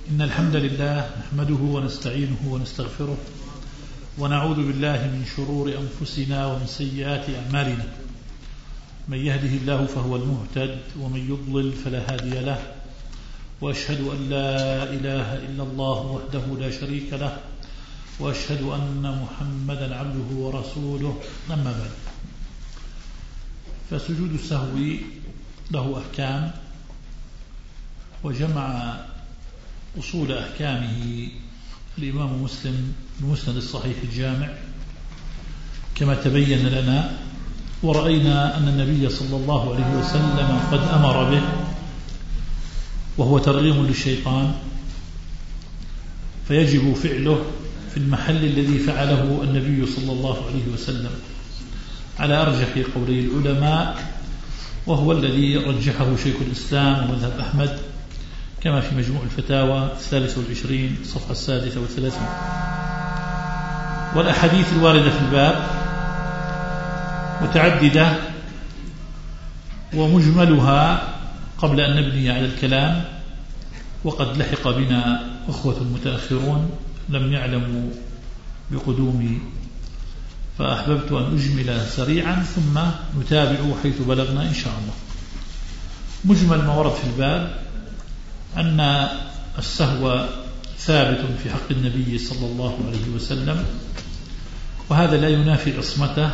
إن الحمد لله نحمده ونستعينه ونستغفره ونعوذ بالله من شرور أنفسنا ومن سيئات أعمالنا. من يهده الله فهو المهتد ومن يضلل فلا هادي له، وأشهد أن لا إله إلا الله وحده لا شريك له، وأشهد أن محمدا عبده ورسوله. أما بعد، فسجود السهو له أحكام، وجمع أصول أحكامه الإمام مسلم بمسند الصحيح الجامع كما تبين لنا، ورأينا أن النبي صلى الله عليه وسلم قد أمر به، وهو ترغيم للشيطان، فيجب فعله في المحل الذي فعله النبي صلى الله عليه وسلم على أرجح قولي العلماء، وهو الذي رجحه شيخ الإسلام ومذهب أحمد كما في مجموع الفتاوى 23 صفحة 36. والأحاديث الواردة في الباب متعددة، ومجملها قبل أن نبني على الكلام، وقد لحق بنا أخوة متأخرون لم يعلموا بقدومي، فأحببت أن أجمل سريعا ثم نتابع حيث بلغنا إن شاء الله. مجمل ما ورد في الباب أن السهو ثابت في حق النبي صلى الله عليه وسلم، وهذا لا ينافي عصمته،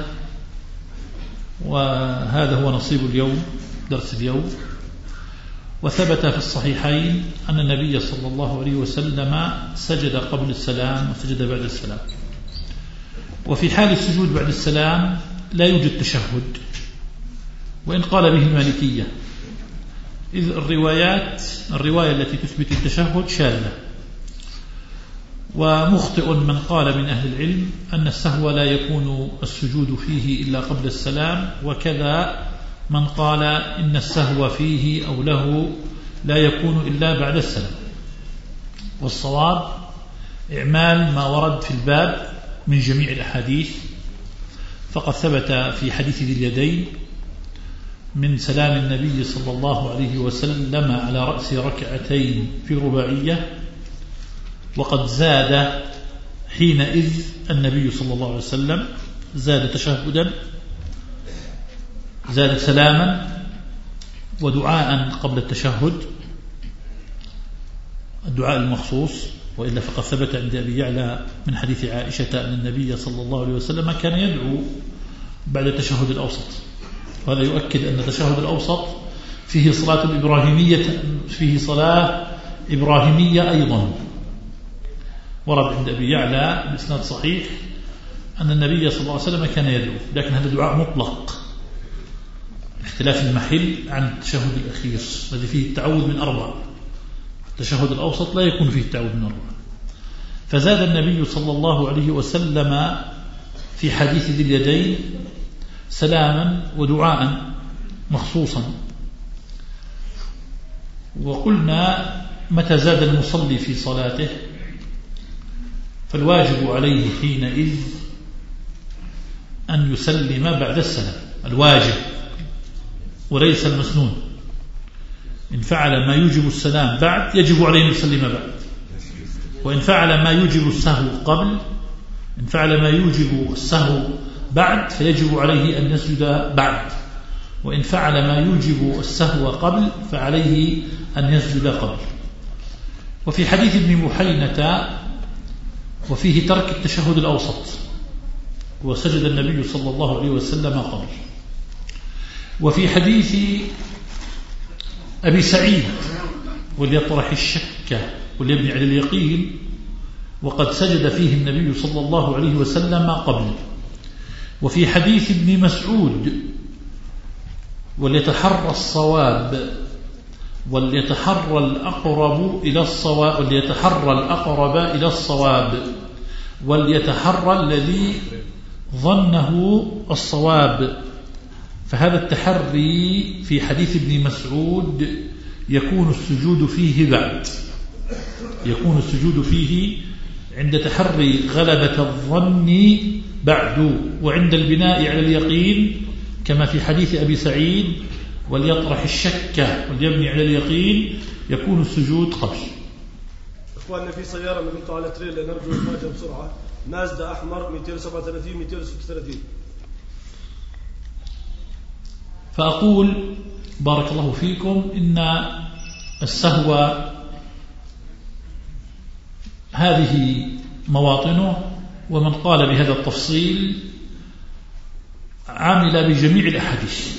وهذا هو نصيب اليوم، درس اليوم. وثبت في الصحيحين أن النبي صلى الله عليه وسلم سجد قبل السلام وسجد بعد السلام، وفي حال السجود بعد السلام لا يوجد تشهد، وإن قال به المالكية، إذ الرواية التي تثبت التشهد شاذة. ومخطئ من قال من أهل العلم أن السهو لا يكون السجود فيه إلا قبل السلام، وكذا من قال إن السهو فيه أو له لا يكون إلا بعد السلام. والصواب إعمال ما ورد في الباب من جميع الأحاديث، فقد ثبت في حديث ذي اليدين من سلام النبي صلى الله عليه وسلم على رأس ركعتين في رباعية، وقد زاد حينئذ النبي صلى الله عليه وسلم، زاد تشهدا، زاد سلاما ودعاء قبل التشهد، الدعاء المخصوص، وإلا فقد ثبت عند أبي يعلى من حديث عائشة أن النبي صلى الله عليه وسلم كان يدعو بعد التشهد الأوسط، وهذا يؤكد أن التشهد الأوسط فيه صلاة إبراهيمية أيضا. ورد عند أبي يعلى بإسناد صحيح أن النبي صلى الله عليه وسلم كان يدعو، لكن هذا دعاء مطلق، اختلاف المحل عن التشهد الأخير الذي فيه التعوذ من 4. التشهد الأوسط لا يكون فيه التعوذ من 4. فزاد النبي صلى الله عليه وسلم في حديث ذي اليدين سلاما ودعاء مخصوصا. وقلنا متى زاد المصلي في صلاته فالواجب عليه حينئذ أن يسلم بعد السلام، الواجب وليس المسنون. إن فعل ما يوجب السلام بعد يجب عليه أن يسلم بعد، وإن فعل ما يوجب السهو قبل، إن فعل ما يوجب السهو بعد فيجب عليه أن يسجد بعد، وإن فعل ما يوجب السهو قبل فعليه أن يسجد قبل. وفي حديث ابن بحينة وفيه ترك التشهد الأوسط، وسجد النبي صلى الله عليه وسلم قبل. وفي حديث أبي سعيد وليطرح الشك وليبني على اليقين، وقد سجد فيه النبي صلى الله عليه وسلم قبل. وفي حديث ابن مسعود وليتحرى الصواب وليتحرى الأقرب إلى الصواب، وليتحرى الأقرب إلى الصواب، وليتحرى الذي ظنه الصواب. فهذا التحري في حديث ابن مسعود يكون السجود فيه بعد، يكون السجود فيه عند تحري غلبة الظن بعد، وعند البناء على اليقين كما في حديث أبي سعيد وليطرح الشك وليبني على اليقين يكون السجود قبل. إخواننا في سيارة نقلت على تريلا نرجو إخراجها بسرعة. مازدا أحمر 237 236. فأقول بارك الله فيكم إن السهو هذه مواطنه، ومن قال بهذا التفصيل عامل بجميع الأحاديث.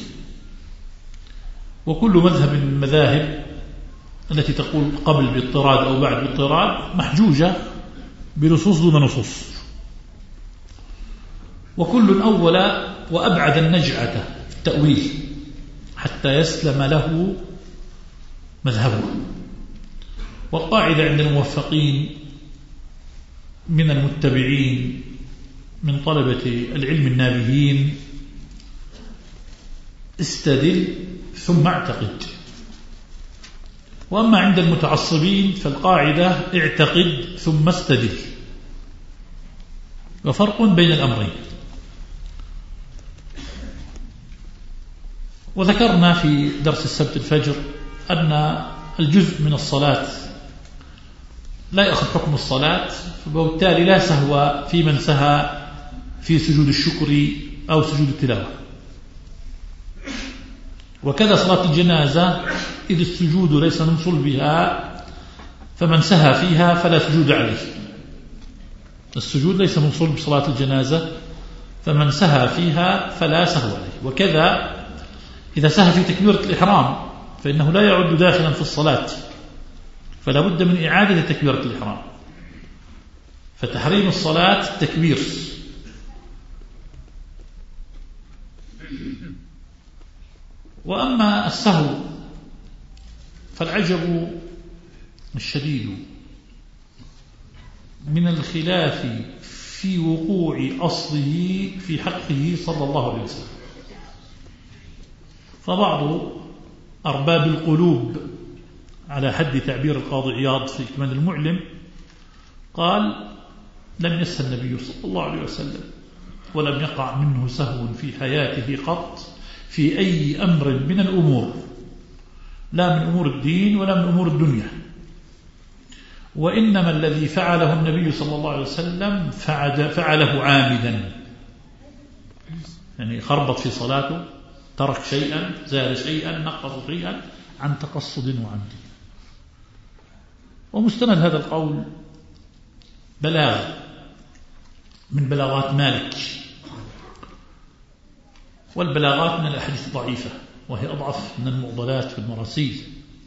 وكل مذهب من المذاهب التي تقول قبل باضطراد أو بعد باضطراد محجوجة بنصوص دون نصوص، وكل أول وأبعد النجعة في التأويل حتى يسلم له مذهبه. والقاعدة عند الموفقين من المتبعين من طلبة العلم النابهين: استدل ثم اعتقد. وأما عند المتعصبين فالقاعدة اعتقد ثم استدل، وفرق بين الأمرين. وذكرنا في درس السبت الفجر أن الجزء من الصلاة لا يأخذ حكم الصلاة، وبالتالي لا سهو في من سهى في سجود الشكر أو سجود التلاوة. وكذا صلاة الجنازة إذ السجود ليس من صلبها، فمن سهى فيها فلا سجود عليه. السجود ليس من صلب صلاة الجنازة، فمن سهى فيها فلا سهو عليه. وكذا إذا سهى في تكبيرة الإحرام فإنه لا يعد داخلا في الصلاة، فلا بد من إعادة تكبيرة الإحرام. فتحريم الصلاة التكبير. وأما السهو فالعجب الشديد من الخلاف في وقوع أصله في حقه صلى الله عليه وسلم. فبعض أرباب القلوب على حد تعبير القاضي عياض في إكمال المعلم قال: لم يسه النبي صلى الله عليه وسلم ولم يقع منه سهو في حياته قط في أي أمر من الأمور، لا من أمور الدين ولا من أمور الدنيا. وإنما الذي فعله النبي صلى الله عليه وسلم فعله عامدا، يعني خربط في صلاته، ترك شيئا، زاد شيئا، نقص شيئا عن تقصد وعمد. ومستند هذا القول بلاغ من بلاغات مالك، والبلاغات من الأحاديث الضعيفة، وهي أضعف من المعضلات في المراسيل.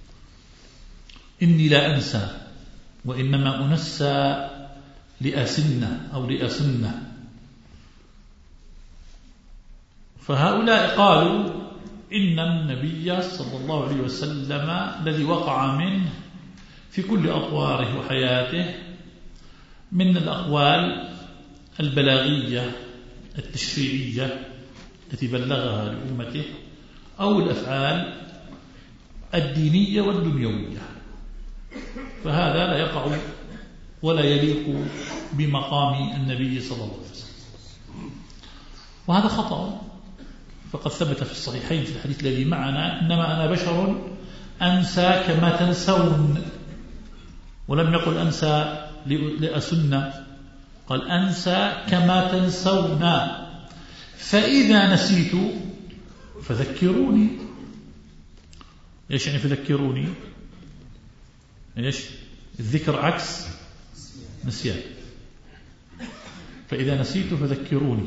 إني لا أنسى وإنما أنسى لأسنة أو لأسنة. فهؤلاء قالوا إن النبي صلى الله عليه وسلم الذي وقع منه في كل أطواره وحياته من الأقوال البلاغية التشريعية التي بلغها لأمته أو الأفعال الدينية والدنيوية، فهذا لا يقع ولا يليق بمقام النبي صلى الله عليه وسلم. وهذا خطأ، فقد ثبت في الصحيحين في الحديث الذي معنا: إنما أنا بشر أنسى كما تنسون. ولم يقل أنسى لأسن، قال أنسى كما تنسون، فإذا نسيت فذكروني. إيش يعني فذكروني؟ إيش؟ الذكر عكس نسيان. فإذا نسيت فذكروني.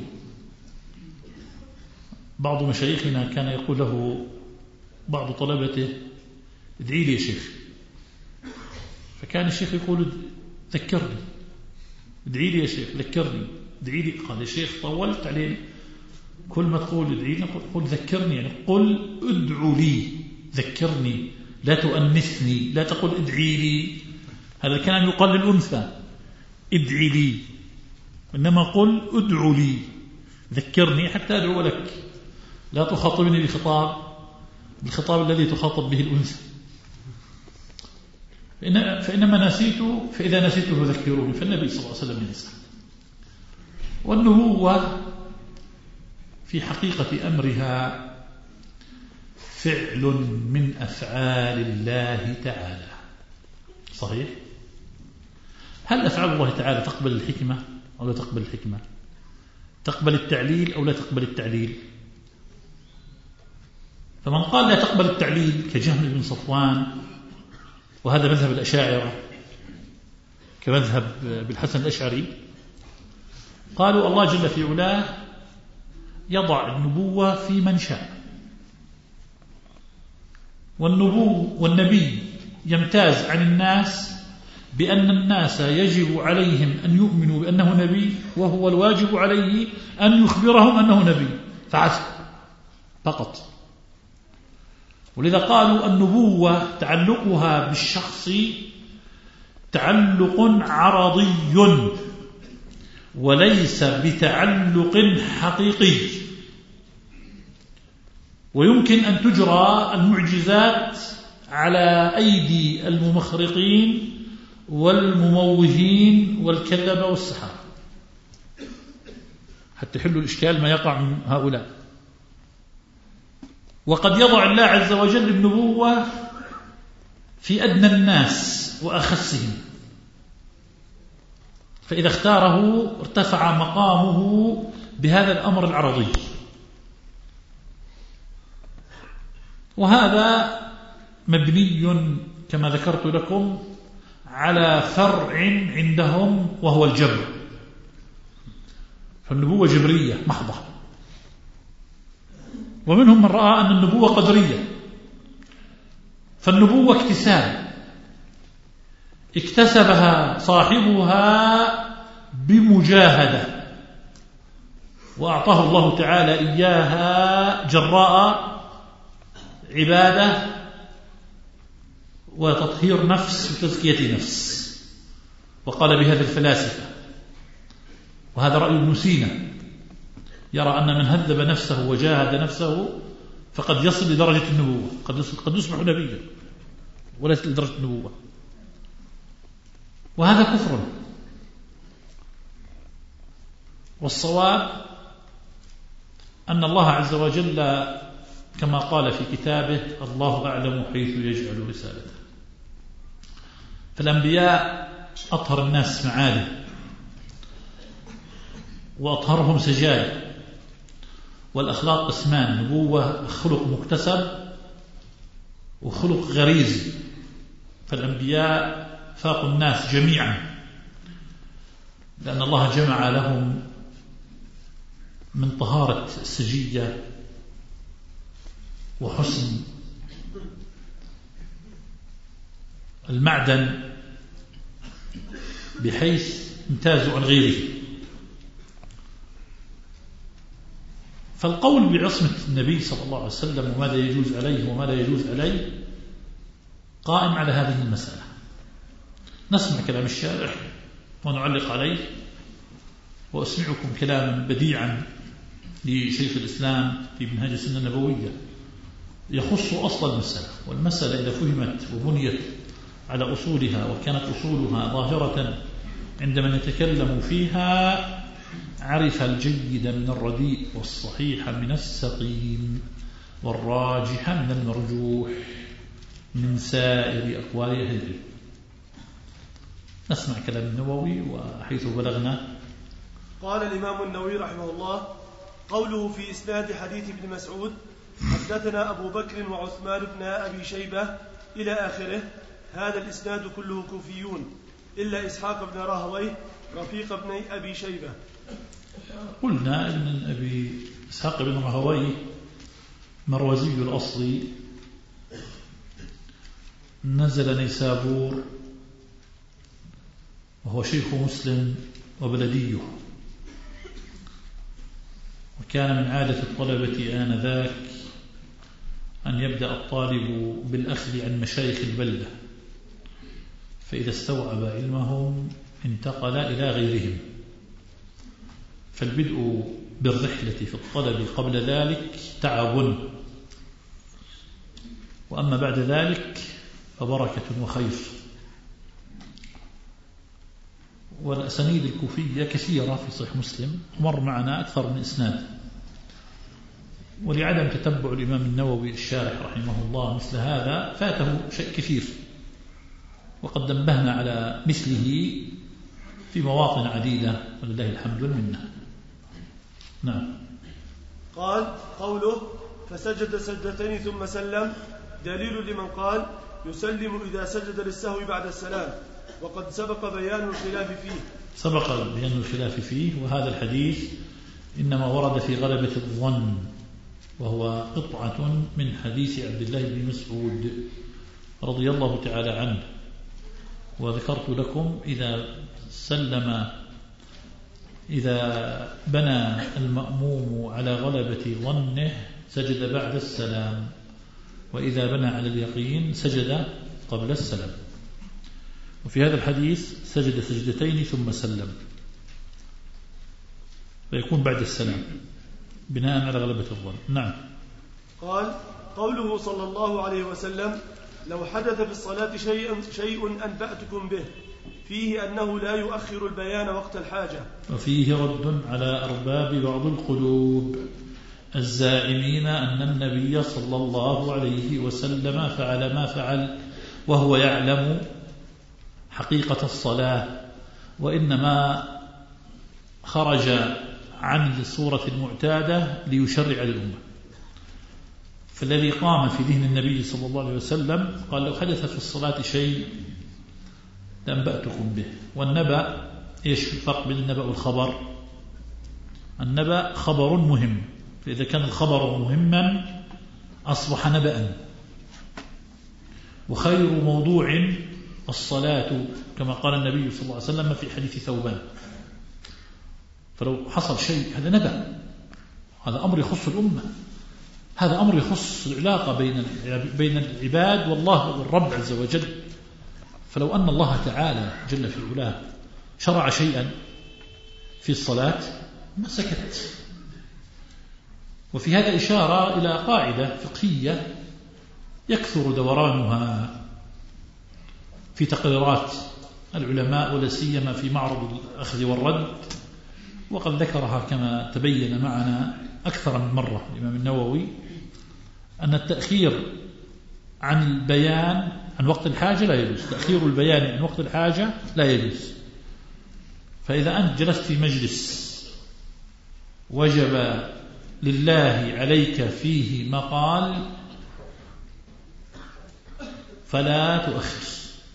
بعض مشايخنا كان يقول له بعض طلبته: ادعي لي يا شيخ. فكان الشيخ يقول: ذكرني، ادعي لي يا شيخ، ذكرني، ادعي لي. قال: يا شيخ طولت عليه، كل ما تقول ادعي لي قل ذكرني، يعني قل ادعو لي، ذكرني، لا تؤنثني، لا تقول ادعي لي. هذا الكلام يقال للأنثى: ادعي لي، إنما قل ادعو لي، ذكرني حتى أدعو لك. لا تخاطبني بالخطاب الذي تخاطب به الأنثى. فإنما نسيت، فإذا نسيت فذكروني. فالنبي صلى الله عليه وسلم ينسى. والنبوة في حقيقة أمرها فعل من أفعال الله تعالى، صحيح؟ هل أفعال الله تعالى تقبل الحكمة أو لا تقبل الحكمة؟ تقبل التعليل أو لا تقبل التعليل؟ فمن قال لا تقبل التعليل كجهم بن صفوان، وهذا مذهب الأشاعرة كمذهب بالحسن الأشعري، قالوا الله جل في علاه يضع النبوة في من شاء، والنبي يمتاز عن الناس بأن الناس يجب عليهم أن يؤمنوا بأنه نبي، وهو الواجب عليه أن يخبرهم أنه نبي فقط. ولذا قالوا النبوة تعلقها بالشخص تعلق عرضي وليس بتعلق حقيقي، ويمكن أن تجرى المعجزات على أيدي الممخرقين والمموهين والكذبة والسحرة حتى يحلوا الإشكال ما يقع من هؤلاء. وقد يضع الله عز وجل النبوة في أدنى الناس وأخسهم، فإذا اختاره ارتفع مقامه بهذا الأمر العرضي. وهذا مبني كما ذكرت لكم على فرع عندهم وهو الجبر، فالنبوة جبرية محضة. ومنهم من رأى أن النبوة قدرية، فالنبوة اكتساب اكتسبها صاحبها بمجاهدة، وأعطاه الله تعالى إياها جراء عبادة وتطهير نفس وتزكية نفس. وقال بهذا الفلاسفة، وهذا رأي ابن سينا، يرى أن من هذب نفسه وجاهد نفسه فقد يصل لدرجة النبوة، قد يصبح نبيا وليس لدرجة النبوة، وهذا كفر. والصواب أن الله عز وجل كما قال في كتابه الله أعلم حيث يجعل رسالته، فالأنبياء أطهر الناس معالي وأطهرهم سجايا، والأخلاق قسمان، نبوة خلق مكتسب وخلق غريزي، فالأنبياء فاقوا الناس جميعا لأن الله جمع لهم من طهارة السجية وحسن المعدن بحيث امتازوا عن غيره. فالقول بعصمة النبي صلى الله عليه وسلم وماذا يجوز عليه وما لا يجوز عليه قائم على هذه المسألة. نسمع كلام الشارح ونعلق عليه، وأسمعكم كلاما بديعا لشيخ الإسلام في منهاج السنة النبوية يخص أصل المسألة. والمسألة إذا فهمت وبنيت على أصولها وكانت أصولها ظاهرة عندما نتكلم فيها عرف الجيد من الرديء والصحيح من السقيم والراجح من المرجوح من سائر أقوال أهل العلم. نسمع كلام النووي وحيث بلغنا. قال الإمام النووي رحمه الله: قوله في إسناد حديث ابن مسعود حدثنا أبو بكر وعثمان بن أبي شيبة إلى آخره، هذا الإسناد كله كوفيون إلا إسحاق بن راهويه رفيق ابن أبي شيبة. قلنا أن أبي إسحاق بن راهويه مروزي الأصل، نزل نيسابور وهو شيخ مسلم وبلديه، وكان من عادة الطلبة آنذاك أن يبدأ الطالب بالأخذ عن مشايخ البلدة، فإذا استوعب علمهم انتقل إلى غيرهم، فالبدء بالرحلة في الطلب قبل ذلك تعب، وأما بعد ذلك فبركة وخير. والأسانيد الكوفية كثيرة في صحيح مسلم، مر معنا أكثر من إسناد، ولعدم تتبع الإمام النووي الشارح رحمه الله مثل هذا فاته شيء كثير، وقد نبهنا على مثله في مواطن عديدة ولله الحمد والمنة. نعم. قال قوله فسجد سجدتين ثم سلم دليل لمن قال يسلم إذا سجد للسهو بعد السلام، وقد سبق بيان الخلاف فيه. وهذا الحديث إنما ورد في غلبة الظن، وهو قطعة من حديث عبد الله بن مسعود رضي الله تعالى عنه. وذكرت لكم إذا بنى المأموم على غلبة ظنه سجد بعد السلام، وإذا بنى على اليقين سجد قبل السلام. وفي هذا الحديث سجد سجدتين ثم سلم، فيكون بعد السلام بناء على غلبة الظن. نعم. قال قوله صلى الله عليه وسلم لو حدث في الصلاة شيء أنبأتكم به، فيه أنه لا يؤخر البيان وقت الحاجة. وفيه رد على أرباب بعض القلوب الزائمين أن النبي صلى الله عليه وسلم فعل ما فعل وهو يعلم حقيقة الصلاة، وإنما خرج عن الصورة المعتادة ليشرع للأمة. فالذي قام في ذهن النبي صلى الله عليه وسلم قال لو حدث في الصلاة شيء لأنبأتكم به. والنبأ إيش الفرق بين النبأ والخبر؟ النبأ خبر مهم، فإذا كان الخبر مهما أصبح نبأ. وخير موضوع الصلاة كما قال النبي صلى الله عليه وسلم في حديث ثوبان. فلو حصل شيء هذا نبأ، هذا أمر يخص الأمة، هذا أمر يخص العلاقة بين العباد والله والرب عز وجل. فلو أن الله تعالى جل في علاه شرع شيئا في الصلاة ما سكت. وفي هذا إشارة إلى قاعدة فقهية يكثر دورانها في تقريرات العلماء ولا سيما في معرض الأخذ والرد، وقد ذكرها كما تبين معنا أكثر من مرة الإمام النووي، أن التأخير عن البيان عن وقت الحاجة لا يجوز. تأخير البيان عن وقت الحاجة لا يجوز. فإذا أنت جلست في مجلس وجب لله عليك فيه مقال فلا تؤخر.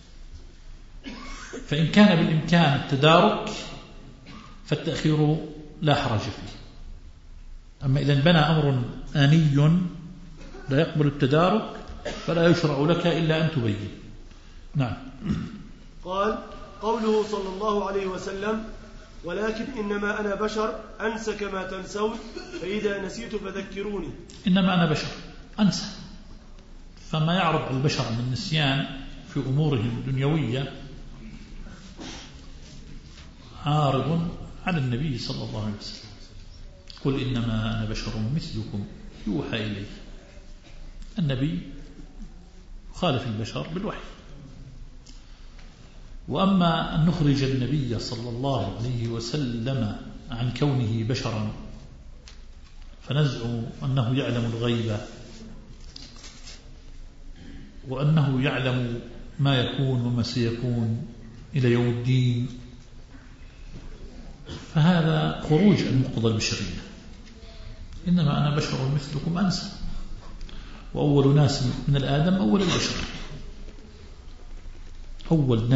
فإن كان بالإمكان التدارك فالتأخير لا حرج فيه. أما إذا بنى أمر آني لا يقبل التدارك فلا يشرع لك إلا أن تبين. نعم. قال قوله صلى الله عليه وسلم ولكن إنما أنا بشر أنسى كما تنسون فإذا نسيت فذكروني. إنما أنا بشر أنسى، فما يعرض على البشر من النسيان في أمورهم الدنيوية عارض على النبي صلى الله عليه وسلم. قل إنما أنا بشر مثلكم يوحى إلي. النبي خالف البشر بالوحي. وأما أن نخرج النبي صلى الله عليه وسلم عن كونه بشرا فنزعم أنه يعلم الغيب وأنه يعلم ما يكون وما سيكون إلى يوم الدين، فهذا خروج عن مقتضى البشرية. إنما أنا بشر مثلكم أنسى، وأول ناس من الآدم أول البشر، أول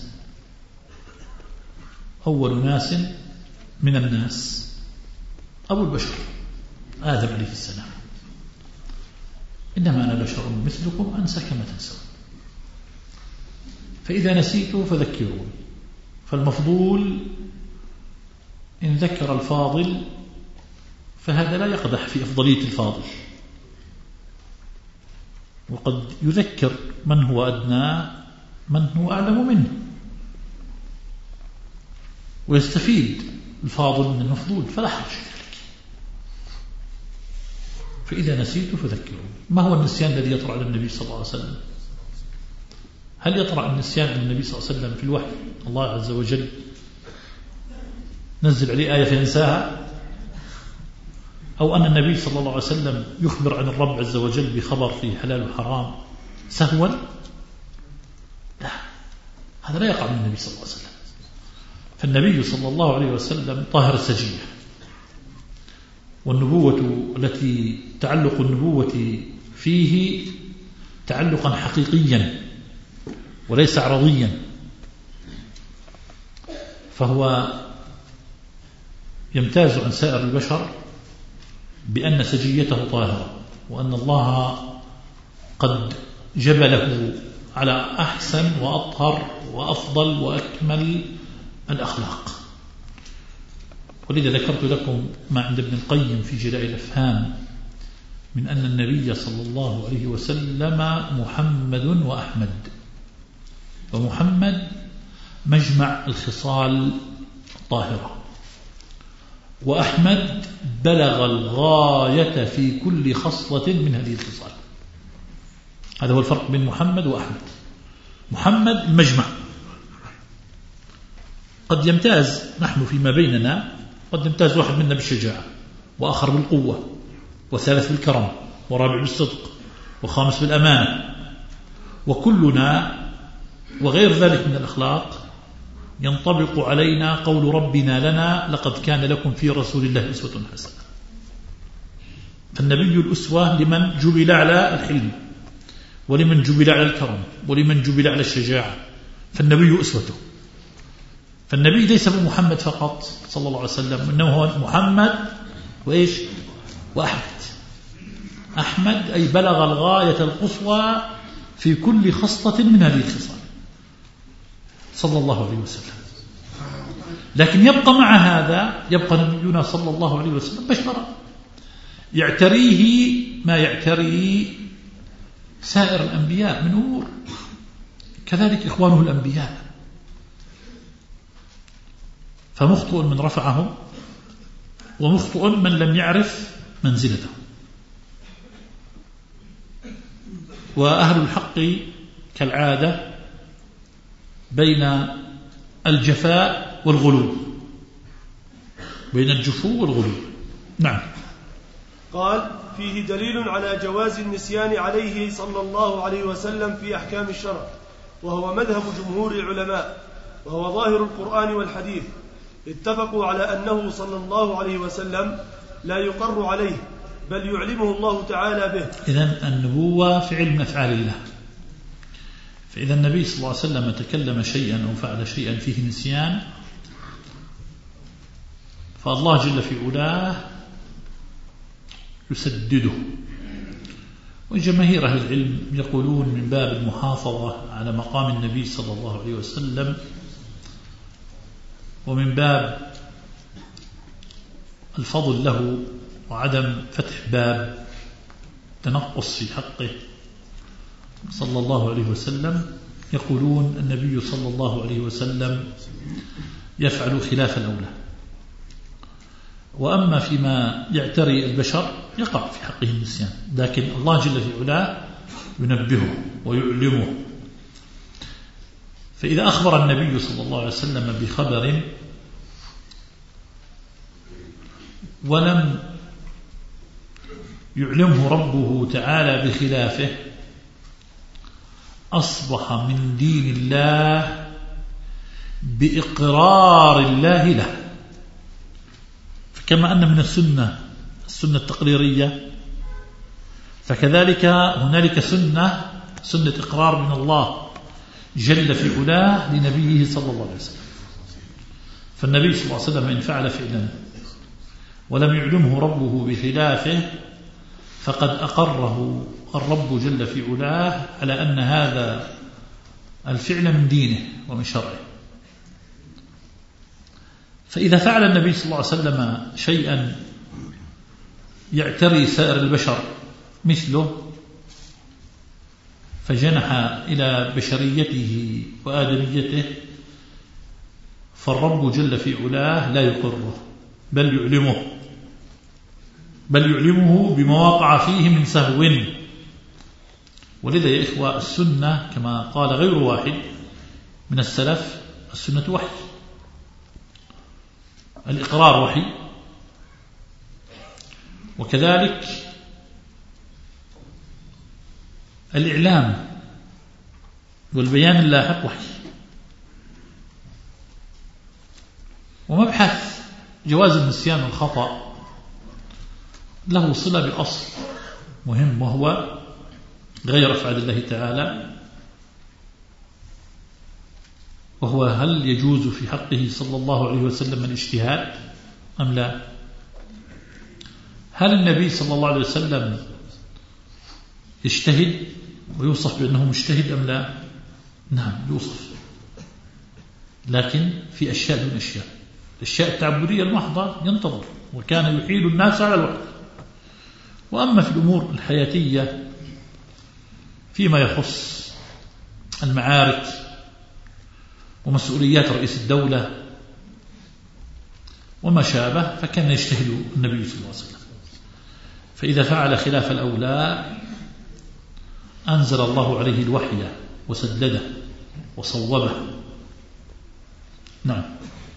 ناس من الناس أبو البشر آدم عليه السلام. إنما أنا بشر مثلكم أنسى كما تنسون، فإذا نسيت فذكروني. فالمفضول إن ذكر الفاضل فهذا لا يقدح في أفضلية الفاضل، وقد يذكر من هو أدنى من هو أعلم منه، ويستفيد الفاضل من المفضول فلا حرج ذلك. فإذا نسيت فذكروني. ما هو النسيان الذي يطرأ على النبي صلى الله عليه وسلم؟ هل يطرأ النسيان على النبي صلى الله عليه وسلم في الوحي؟ الله عز وجل نزل عليه آية فينساها، أو أن النبي صلى الله عليه وسلم يخبر عن الرب عز وجل بخبر في حلال وحرام سهوا؟ لا، هذا لا يقع من النبي صلى الله عليه وسلم. فالنبي صلى الله عليه وسلم طاهر السجية، والنبوة التي تعلق النبوة فيه تعلقا حقيقيا وليس عرضيا، فهو يمتاز عن سائر البشر بأن سجيته طاهرة، وأن الله قد جبله على أحسن وأطهر وأفضل وأكمل الأخلاق. ولذا ذكرت لكم ما عند ابن القيم في جلاء الأفهام من أن النبي صلى الله عليه وسلم محمد وأحمد، ومحمد مجمع الخصال الطاهرة، وأحمد بلغ الغاية في كل خصلة من هذه الخصال. هذا هو الفرق بين محمد وأحمد. محمد المجمع، قد يمتاز نحن فيما بيننا، قد يمتاز واحد منا بالشجاعة، وآخر بالقوة، وثالث بالكرم، ورابع بالصدق، وخامس بالأمانة، وكلنا وغير ذلك من الأخلاق ينطبق علينا قول ربنا لنا لقد كان لكم في رسول الله أسوة حسنة. فالنبي الأسوة لمن جبل على الحلم، ولمن جبل على الكرم، ولمن جبل على الشجاعة، فالنبي أسوته. فالنبي ليس بمحمد فقط صلى الله عليه وسلم، إنه هو محمد وإيش وأحمد. أحمد أي بلغ الغاية القصوى في كل خصلة من هذه الخصال صلى الله عليه وسلم. لكن يبقى مع هذا، يبقى نبينا صلى الله عليه وسلم بشرا يعتريه ما يعتري سائر الأنبياء من أمور، كذلك إخوانه الأنبياء، فمخطئ من رفعه ومخطئ من لم يعرف منزلته. وأهل الحق كالعادة بين الجفاء والغلو، بين الجفو والغلو. نعم. قال: فيه دليل على جواز النسيان عليه صلى الله عليه وسلم في أحكام الشرع، وهو مذهب جمهور العلماء، وهو ظاهر القرآن والحديث. اتفقوا على أنه صلى الله عليه وسلم لا يقر عليه، بل يعلمه الله تعالى به. إذن النبوة فعل من أفعال الله، فإذا النبي صلى الله عليه وسلم تكلم شيئا أو فعل شيئا فيه نسيان، فالله جل في علاه يسدده. وجماهير أهل العلم يقولون من باب المحافظة على مقام النبي صلى الله عليه وسلم، ومن باب الفضل له وعدم فتح باب تنقص في حقه صلى الله عليه وسلم، يقولون النبي صلى الله عليه وسلم يفعل خلاف الأولى. وأما فيما يعتري البشر يقع في حقه النسيان، لكن الله جل في علاه ينبهه ويعلمه. فإذا أخبر النبي صلى الله عليه وسلم بخبر ولم يعلمه ربه تعالى بخلافه، أصبح من دين الله بإقرار الله له. فكما أن من السنة التقريرية، فكذلك هنالك سنة إقرار من الله جل في علاه لنبيه صلى الله عليه وسلم. فالنبي صلى الله عليه وسلم إن فعل فعلا ولم يعلمه ربه بخلافه، فقد أقره الرب جل في علاه على أن هذا الفعل من دينه ومن شرعه. فإذا فعل النبي صلى الله عليه وسلم شيئا يعتري سائر البشر مثله، فجنح إلى بشريته وآدميته، فالرب جل في علاه لا يقره بل يعلمه بما وقع فيه من سهو. ولذا يا إخوة السنة كما قال غير واحد من السلف، السنة وحي، الإقرار وحي، وكذلك الإعلام والبيان اللاحق وحي. ومبحث جواز النسيان والخطأ له صلة بأصل مهم، وهو غير أفعال الله تعالى، وهو هل يجوز في حقه صلى الله عليه وسلم الاجتهاد أم لا؟ هل النبي صلى الله عليه وسلم يجتهد ويوصف بأنه مجتهد أم لا؟ نعم يوصف، لكن في أشياء دون أشياء. الأشياء التعبدية المحضة ينتظر، وكان يحيل الناس على الوحي. وأما في الأمور الحياتية فيما يخص المعارك ومسؤوليات رئيس الدولة وما شابه فكان يجتهد النبي صلى الله عليه وسلم، فإذا فعل خلاف الأولى أنزل الله عليه الوحي وسدده وصوبه. نعم.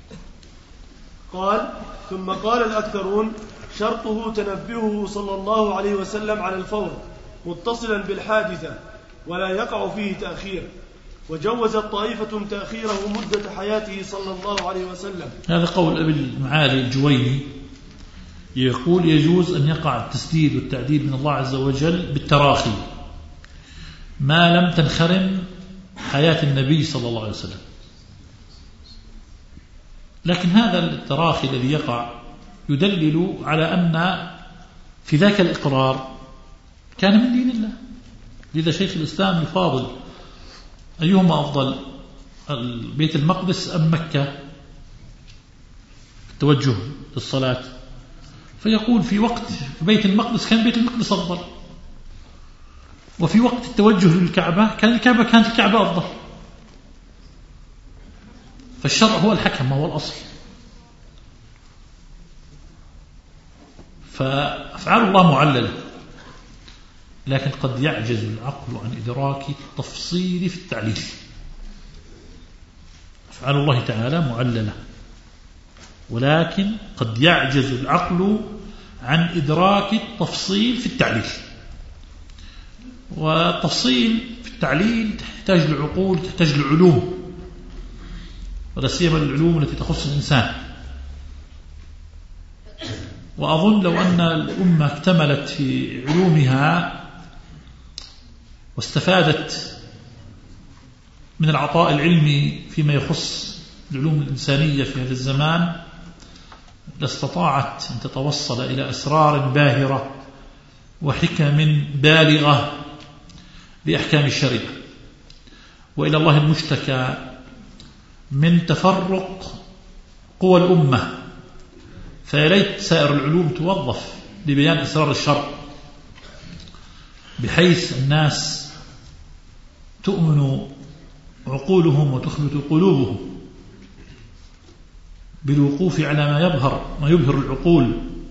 قال: ثم قال الأكثرون: شرطه تنبهه صلى الله عليه وسلم على الفور متصلا بالحادثة ولا يقع فيه تأخير، وجوزت طائفة تأخيره مدة حياته صلى الله عليه وسلم. هذا قول أبي المعالي الجويني، يقول يجوز أن يقع التسديد والتعديل من الله عز وجل بالتراخي ما لم تنخرم حياة النبي صلى الله عليه وسلم. لكن هذا التراخي الذي يقع يدلل على أن في ذاك الإقرار كان من دين الله. لذا شيخ الإسلام يفاضل أيهما أفضل، بيت المقدس أم مكة التوجه للصلاة، فيقول في وقت بيت المقدس كان بيت المقدس أفضل، وفي وقت التوجه للكعبة كانت الكعبة أفضل. فالشرع هو الحكم وهو الأصل. فأفعال الله معللة، لكن قد يعجز العقل عن إدراك التفصيل في التعليل. أفعال الله تعالى معللة، ولكن قد يعجز العقل عن إدراك التفصيل في التعليل. والتفصيل في التعليل تحتاج لعقول، تحتاج لعلوم، ولا سيما العلوم التي تخص الإنسان. وأظن لو أن الأمة اكتملت في علومها واستفادت من العطاء العلمي فيما يخص العلوم الإنسانية في هذا الزمان، لاستطاعت أن تتوصل إلى أسرار باهرة وحكم بالغة لأحكام الشريعة، وإلى الله المشتكى من تفرق قوى الأمة. فيليت سائر العلوم توظف لبيان أسرار الشرع، بحيث الناس تؤمن عقولهم وتخبت قلوبهم بالوقوف على ما يبهر العقول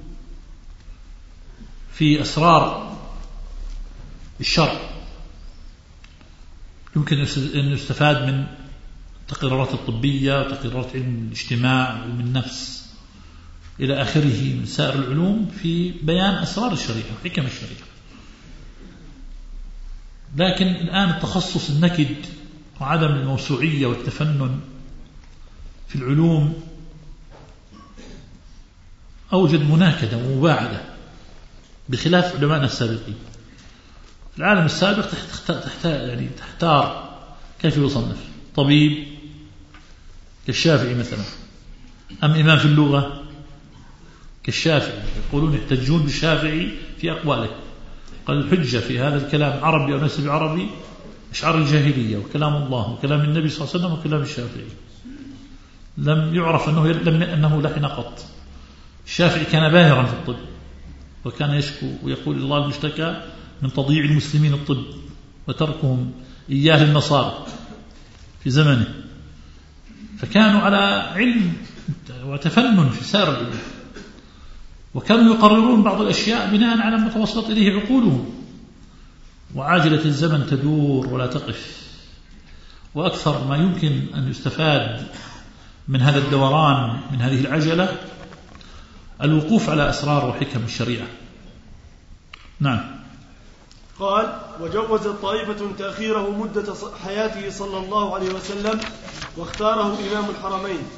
في أسرار الشرع. يمكن أن يستفاد من التقريرات الطبية وتقريرات علم الاجتماع وعلم النفس إلى آخره من سائر العلوم في بيان أسرار الشريعة وحكم الشريعة. لكن الآن التخصص النكد وعدم الموسوعية والتفنن في العلوم أوجد مناكدة ومباعدة، بخلاف علماءنا السابقين. العالم السابق تحتار كيف يصنف طبيب كالشافعي مثلا، أم إمام في اللغة كالشافعي. يقولون يحتجون بالشافعي في أقواله، قال الحجة في هذا الكلام عربي أو ليس بعربي أشعار الجاهلية وكلام الله وكلام النبي صلى الله عليه وسلم وكلام الشافعي. لم يعرف أنه لحن قط. الشافعي كان باهرا في الطب، وكان يشكو ويقول الله المشتكى من تضييع المسلمين الطب وتركهم إياه للنصارى في زمنه. فكانوا على علم وتفنن في سائر العلوم، وكانوا يقررون بعض الأشياء بناء على ما توصلت إليه عقولهم. وعاجلة الزمن تدور ولا تقف، وأكثر ما يمكن أن يستفاد من هذا الدوران من هذه العجلة الوقوف على أسرار وحكم الشريعة. نعم. قال: وجوزت طائفة تأخيره مدة حياته صلى الله عليه وسلم، واختاره إمام الحرمين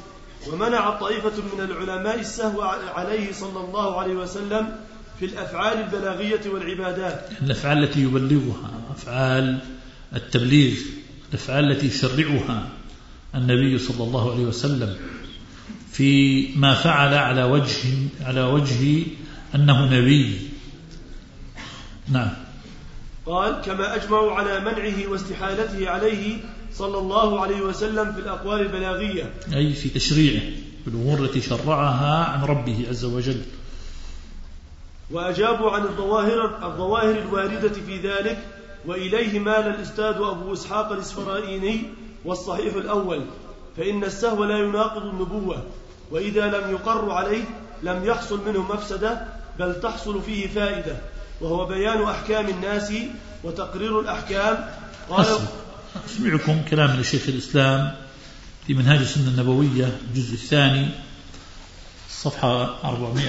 ومنع طائفة من العلماء السهو عليه صلى الله عليه وسلم في الأفعال البلاغية والعبادات. الأفعال التي يبلغها، أفعال التبليغ، الأفعال التي يشرعها النبي صلى الله عليه وسلم في ما فعل على وجه أنه نبي. نعم. قال: كما أجمعوا على منعه واستحالته عليه صلى الله عليه وسلم في الأقوال البلاغية، أي في تشريعه، في الأمور التي شرعها عن ربه عز وجل. وأجابوا عن الظواهر الواردة في ذلك، وإليه مال الأستاذ أبو إسحاق الإسفرائيني: والصحيح الأول، فإن السهو لا يناقض النبوة، وإذا لم يقر عليه لم يحصل منه مفسدة، بل تحصل فيه فائدة، وهو بيان أحكام الناس وتقرير الأحكام. قال: أسمعكم كلام لشيخ الإسلام في منهاج السنة النبوية الجزء الثاني صفحة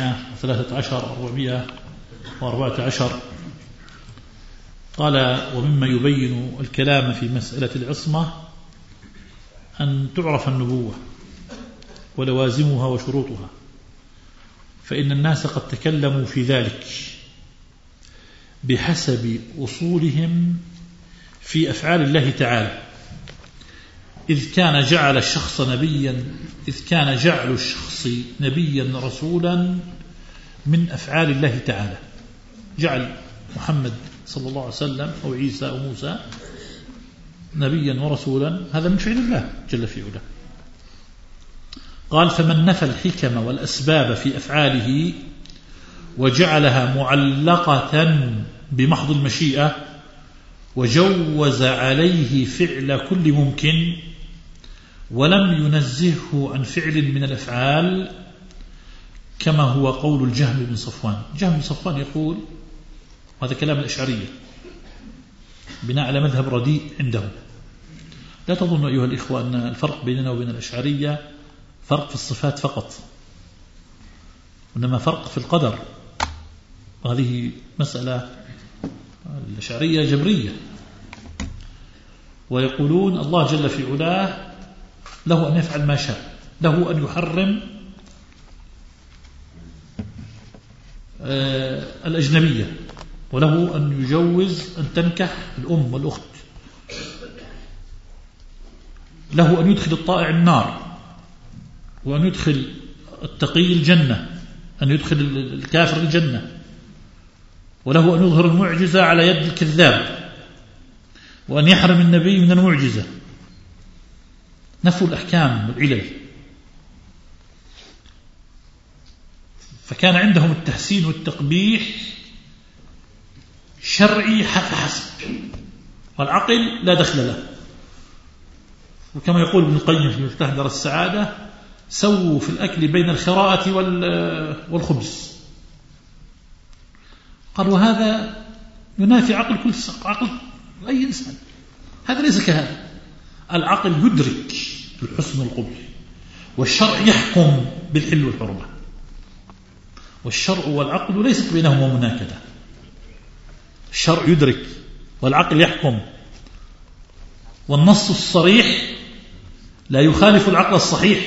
413-414. قال: ومما يبين الكلام في مسألة العصمة أن تعرف النبوة ولوازمها وشروطها، فإن الناس قد تكلموا في ذلك بحسب أصولهم في أفعال الله تعالى، إذ كان جعل الشخص نبيا رسولا من أفعال الله تعالى. جعل محمد صلى الله عليه وسلم أو عيسى أو موسى نبيا ورسولا، هذا من فعل الله جل في علاه. قال: فمن نفى الحكم والأسباب في أفعاله وجعلها معلقة بمحض المشيئة، وجوز عليه فعل كل ممكن، ولم ينزهه عن فعل من الأفعال، كما هو قول الجهم بن صفوان. جهم بن صفوان يقول، وهذا كلام الأشعرية بناء على مذهب رديء عندهم، لا تظن أيها الإخوة أن الفرق بيننا وبين الأشعرية فرق في الصفات فقط، إنما فرق في القدر. وهذه مسألة الأشعرية جبرية، ويقولون الله جل في علاه له أن يفعل ما شاء، له أن يحرم الأجنبية، وله أن يجوز أن تنكح الأم والأخت، له أن يدخل الطائع النار، وأن يدخل التقي الجنة، أن يدخل الكافر الجنة، وله أن يظهر المعجزة على يد الكذاب، وأن يحرم النبي من المعجزة. نفوا الأحكام والعلل، فكان عندهم التحسين والتقبيح شرعي فحسب، والعقل لا دخل له. وكما يقول ابن القيم في مفتاح دار السعادة: سووا في الأكل بين الخراءة والخبز. قال: وهذا ينافي عقل عقل أي إنسان، هذا ليس كهذا. العقل يدرك الحسن والقبح، والشرع يحكم بالحل والحرمة، والشرع والعقل ليست بينهما مناكدة. الشرع يدرك والعقل يحكم، والنص الصريح لا يخالف العقل الصحيح،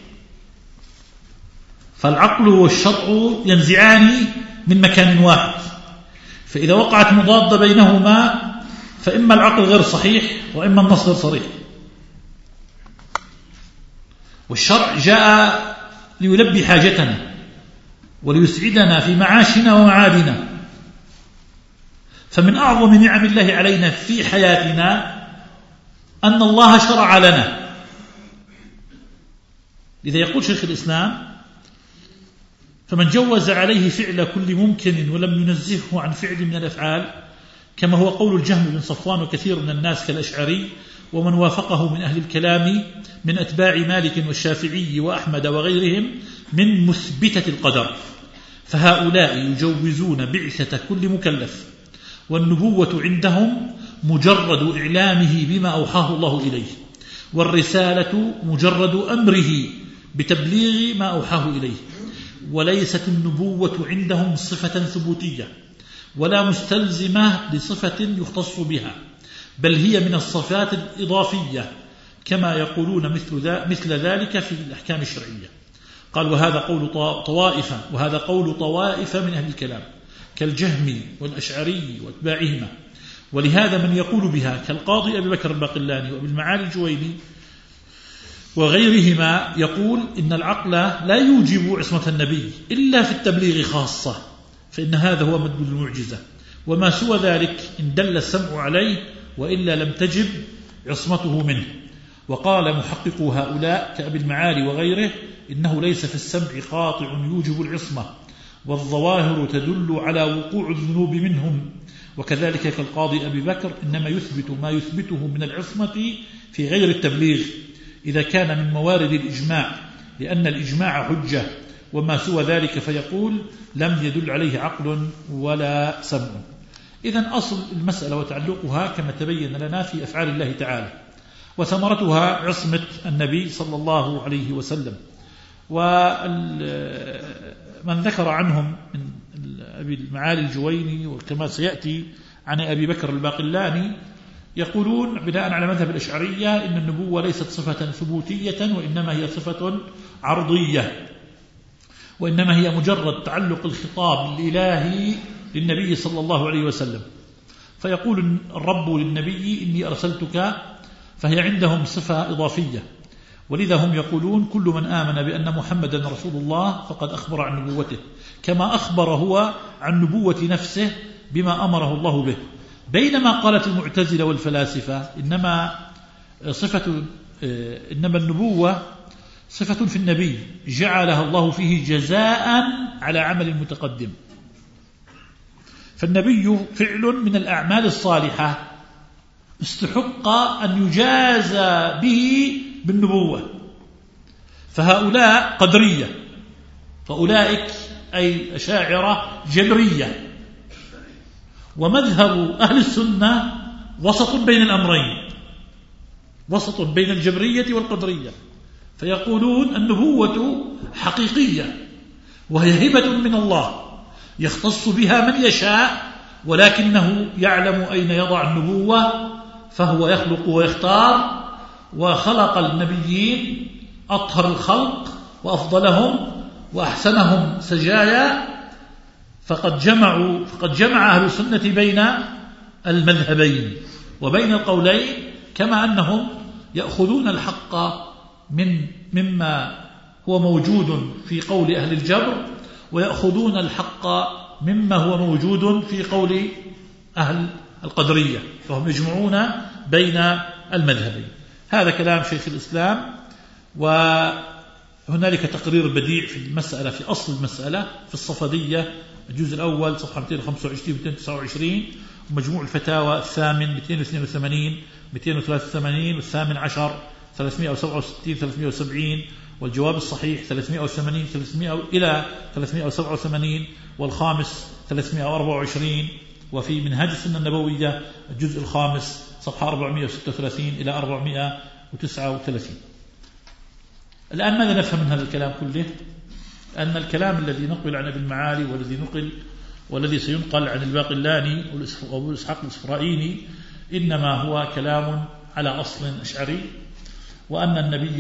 فالعقل والشرع ينزعان من مكان واحد، فإذا وقعت مضادة بينهما فإما العقل غير صحيح وإما النص غير صريح. والشرع جاء ليلبي حاجتنا وليسعدنا في معاشنا ومعادنا. فمن أعظم نعم الله علينا في حياتنا أن الله شرع لنا. إذا يقول شيخ الإسلام: فمن جوز عليه فعل كل ممكن ولم ينزهه عن فعل من الأفعال، كما هو قول الجهم بن صفوان وكثير من الناس كالأشعري ومن وافقه من أهل الكلام من أتباع مالك والشافعي وأحمد وغيرهم من مثبتة القدر، فهؤلاء يجوزون بعثة كل مكلف، والنبوة عندهم مجرد إعلامه بما أوحاه الله إليه، والرسالة مجرد أمره بتبليغ ما أوحاه إليه، وليست النبوة عندهم صفة ثبوتية ولا مستلزمة لصفة يختص بها، بل هي من الصفات الإضافية كما يقولون مثل ذلك في الأحكام الشرعية. قال وهذا قول طوائف من أهل الكلام كالجهمي والأشعري واتباعهما، ولهذا من يقول بها كالقاضي أبي بكر الباقلاني وابن المعالي الجويني وغيرهما يقول إن العقل لا يوجب عصمة النبي إلا في التبليغ خاصة، فإن هذا هو مدلول المعجزة، وما سوى ذلك إن دل السمع عليه وإلا لم تجب عصمته منه. وقال محققو هؤلاء كأبي المعالي وغيره إنه ليس في السمع قاطع يوجب العصمة، والظواهر تدل على وقوع الذنوب منهم، وكذلك كالقاضي أبي بكر إنما يثبت ما يثبته من العصمة في غير التبليغ إذا كان من موارد الإجماع، لأن الإجماع حجة، وما سوى ذلك فيقول لم يدل عليه عقل ولا سمع. إذن أصل المسألة وتعلقها كما تبين لنا في أفعال الله تعالى، وثمرتها عصمة النبي صلى الله عليه وسلم. ومن ذكر عنهم من أبي المعالي الجويني وكما سيأتي عن أبي بكر الباقلاني يقولون بناء على مذهب الأشعرية إن النبوة ليست صفة ثبوتية، وإنما هي صفة عرضية، وإنما هي مجرد تعلق الخطاب الإلهي للنبي صلى الله عليه وسلم. فيقول الرب للنبي إني أرسلتك، فهي عندهم صفة إضافية، ولذا هم يقولون كل من آمن بأن محمدا رسول الله فقد أخبر عن نبوته، كما أخبر هو عن نبوة نفسه بما أمره الله به. بينما قالت المعتزلة والفلاسفة إنما النبوة صفة في النبي جعلها الله فيه جزاء على عمل متقدم، فالنبي فعل من الأعمال الصالحة استحق أن يجازى به بالنبوة. فهؤلاء قدرية، فأولئك أي أشاعرة جبرية. ومذهب أهل السنة وسط بين الأمرين، وسط بين الجبرية والقدرية، فيقولون النبوة حقيقية وهي هبة من الله يختص بها من يشاء، ولكنه يعلم أين يضع النبوة، فهو يخلق ويختار، وخلق النبيين أطهر الخلق وأفضلهم وأحسنهم سجايا. فقد جمع أهل السنة بين المذهبين وبين القولين، كما أنهم يأخذون الحق مما هو موجود في قول أهل الجبر، ويأخذون الحق مما هو موجود في قول أهل القدرية، فهم يجمعون بين المذهبين. هذا كلام شيخ الإسلام. وهنالك تقرير بديع في المسألة، في أصل المسألة في الصفدية الجزء الأول صفحة 225-229، ومجموع الفتاوى الثامن 282 283 والثامن عشر 367 370، والجواب الصحيح 380 300 إلى 387، والخامس 324، وفي منهاج السنة النبوية الجزء الخامس صفحة 436 إلى 439. الآن ماذا نفهم من هذا الكلام كله؟ أن الكلام الذي نقل عن ابن المعالي والذي سينقل عن الباقلاني وأبو إسحاق الإسفرائيني إنما هو كلام على أصل أشعري، وأن النبي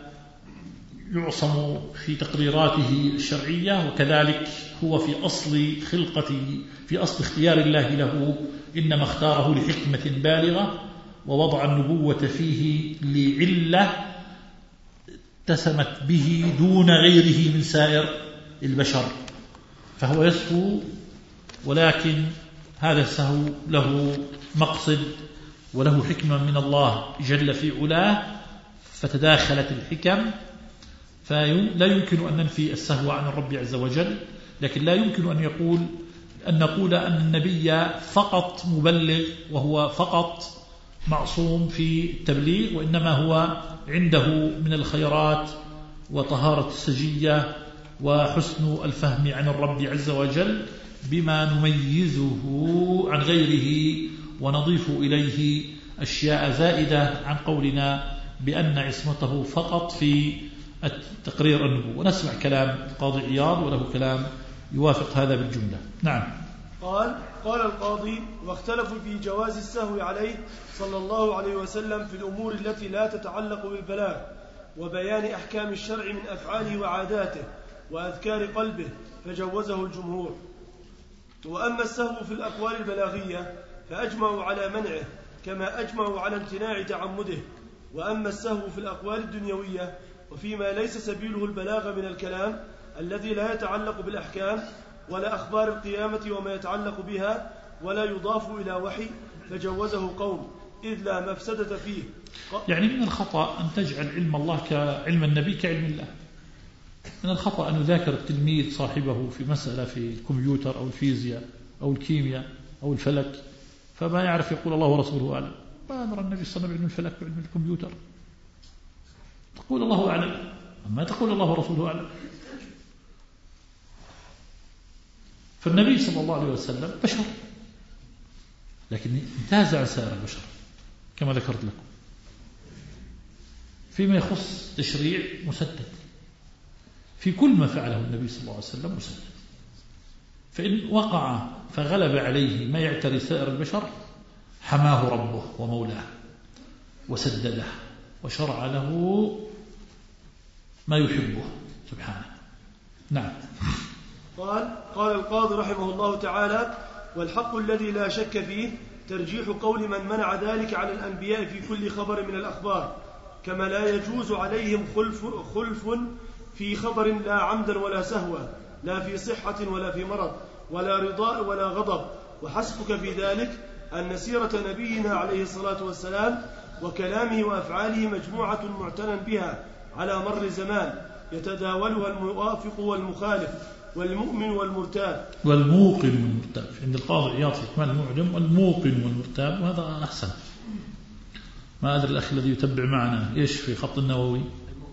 يعصم في تقريراته الشرعية، وكذلك هو في أصل خلقته، في أصل اختيار الله له، إنما اختاره لحكمة بالغة، ووضع النبوة فيه لعلة اتسمت به دون غيره من سائر البشر، فهو يسهو، ولكن هذا السهو له مقصد وله حكمة من الله جل في علاه، فتداخلت الحكم، فلا يمكن أن ننفي السهو عن الرب عز وجل، لكن لا يمكن أن نقول أن النبي فقط مبلغ وهو فقط معصوم في التبليغ، وإنما هو عنده من الخيرات وطهارة السجية وحسن الفهم عن الرب عز وجل بما نميزه عن غيره ونضيف إليه أشياء زائدة عن قولنا بأن عصمته فقط في التقرير النبوة. ونسمع كلام قاضي عياض وله كلام يوافق هذا بالجملة. نعم. قال القاضي: واختلفوا في جواز السهو عليه صلى الله عليه وسلم في الأمور التي لا تتعلق بالبلاغ وبيان أحكام الشرع من أفعاله وعاداته وأذكار قلبه، فجوزه الجمهور. وأما السهو في الأقوال البلاغية فأجمعوا على منعه كما أجمعوا على امتناع تعمده. وأما السهو في الأقوال الدنيوية وفيما ليس سبيله البلاغ من الكلام الذي لا يتعلق بالأحكام ولا أخبار القيامة وما يتعلق بها ولا يضاف إلى وحي، فجوزه قوم إذ لا مفسدة فيه. يعني من الخطأ أن تجعل علم الله كعلم النبي كعلم الله. من الخطأ أن يذاكر التلميذ صاحبه في مسألة في الكمبيوتر أو الفيزياء أو الكيمياء أو الفلك فما يعرف يقول الله ورسوله أعلم. ما أمر النبي صلى الله عليه وسلم علم الفلك وعلم الكمبيوتر، تقول الله أعلم، أما تقول الله ورسوله أعلم. فالنبي صلى الله عليه وسلم بشر، لكن امتاز عن سائر البشر كما ذكرت لكم. فيما يخص تشريع مسدد، في كل ما فعله النبي صلى الله عليه وسلم مسدد. فإن وقع فغلب عليه ما يعتري سائر البشر حماه ربه ومولاه وسدده وشرع له ما يحبه سبحانه. نعم. قال القاضي رحمه الله تعالى: والحق الذي لا شك فيه ترجيح قول من منع ذلك على الأنبياء في كل خبر من الأخبار، كما لا يجوز عليهم خلف في خبر لا عمدا ولا سهوا، لا في صحة ولا في مرض ولا رضاء ولا غضب. وحسبك في ذلك أن سيرة نبينا عليه الصلاة والسلام وكلامه وأفعاله مجموعة معتنى بها على مر الزمان، يتداولها الموافق والمخالف والمؤمن والمرتاب. والموقن والمرتاب عند القاضي عياض في إكمال المعجم، والموقن والمرتاب، وهذا أحسن. ما أدري الأخ الذي يتبع معنا إيش في خط النووي؟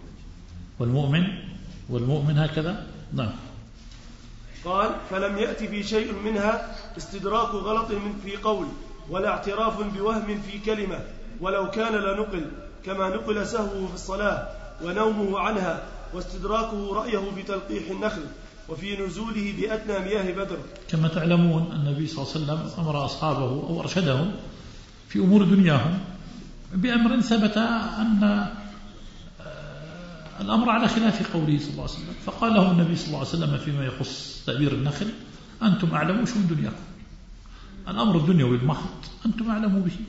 والمؤمن هكذا. نعم. قال: فلم يأتي في شيء منها استدراك غلط في قول ولا اعتراف بوهم في كلمة، ولو كان لنقل، كما نقل سهوه في الصلاة ونومه عنها واستدراكه رأيه بتلقيح النخل وفي نزوله بأدنى مياه بدر. كما تعلمون النبي صلى الله عليه وسلم أمر أصحابه أو أرشدهم في أمور دنياهم بأمر ثبت أن الأمر على خلاف قوله صلى الله عليه وسلم، فقال لهم النبي صلى الله عليه وسلم فيما يخص تأبير النخل: أنتم أعلموا شؤون دنياكم، الأمر الدنيوي المحض أنتم أعلموا به.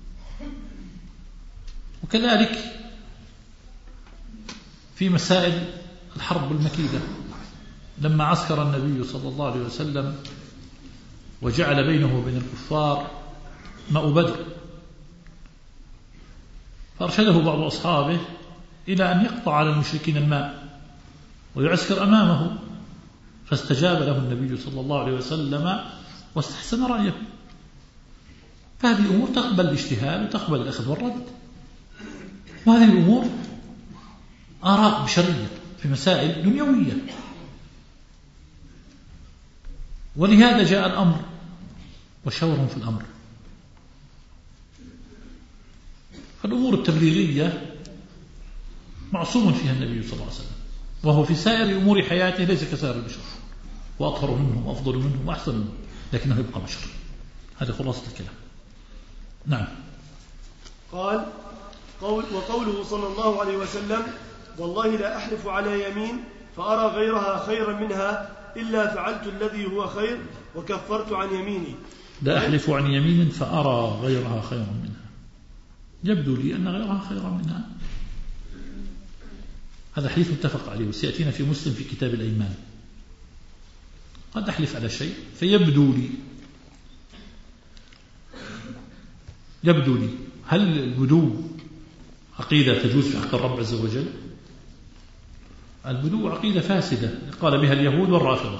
وكذلك في مسائل الحرب المكيدة، لما عسكر النبي صلى الله عليه وسلم وجعل بينه وبين الكفار ماء بدر، فأرشده بعض أصحابه إلى أن يقطع على المشركين الماء ويعسكر أمامه، فاستجاب له النبي صلى الله عليه وسلم واستحسن رأيه. فهذه الأمور تقبل الاجتهاد وتقبل الأخذ والرد، وهذه الأمور آراء بشرية في مسائل دنيوية. ولهذا جاء الأمر وشور في الأمر. فالأمور التبليغية معصوم فيها النبي صلى الله عليه وسلم، وهو في سائر أمور حياته ليس كسائر البشر، وأطهر منهم وأفضل منهم وأحسن منهم، لكنه يبقى بشر. هذه خلاصة الكلام. نعم. وقوله صلى الله عليه وسلم: والله لا أحلف على يمين فأرى غيرها خيرا منها إلا فعلت الذي هو خير وكفرت عن يميني. لا أحلف عن يمين فأرى غيرها خيرا منها، يبدو لي أن غيرها خيرا منها. هذا حديث متفق عليه وسيأتينا في مسلم في كتاب الأيمان. قد أحلف على شيء فيبدو لي هل البدو عقيدة تجوز في حق الرب عز وجل؟ البدو عقيدة فاسدة قال بها اليهود والرافضة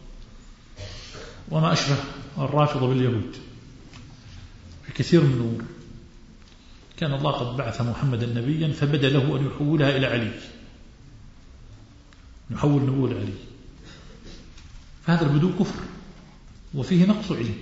وما أشبه الرافضة باليهود في كثير من الأمور. كان الله قد بعث محمدا نبيا فبدأ له أن يحولها إلى علي، يحول نبوة علي. فهذا البدو كفر وفيه نقص علم،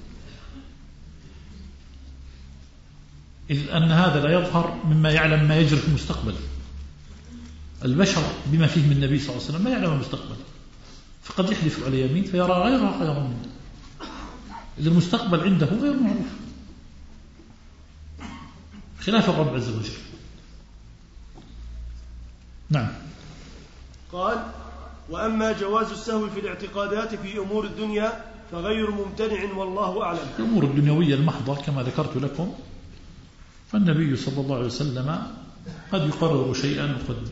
إذ أن هذا لا يظهر مما يعلم ما يجري في المستقبل. البشر بما فيه من النبي صلى الله عليه وسلم ما يعلم المستقبل، فقد يحلف على يمين فيرى غيرها خيرا منه. إذا المستقبل عنده غير معروف خلاف الرب عز وجل. نعم. قال: وأما جواز السهو في الاعتقادات في أمور الدنيا فغير ممتنع والله أعلم. الأمور الدنيوية المحضة كما ذكرت لكم، فالنبي صلى الله عليه وسلم قد يقرر شيئا وقد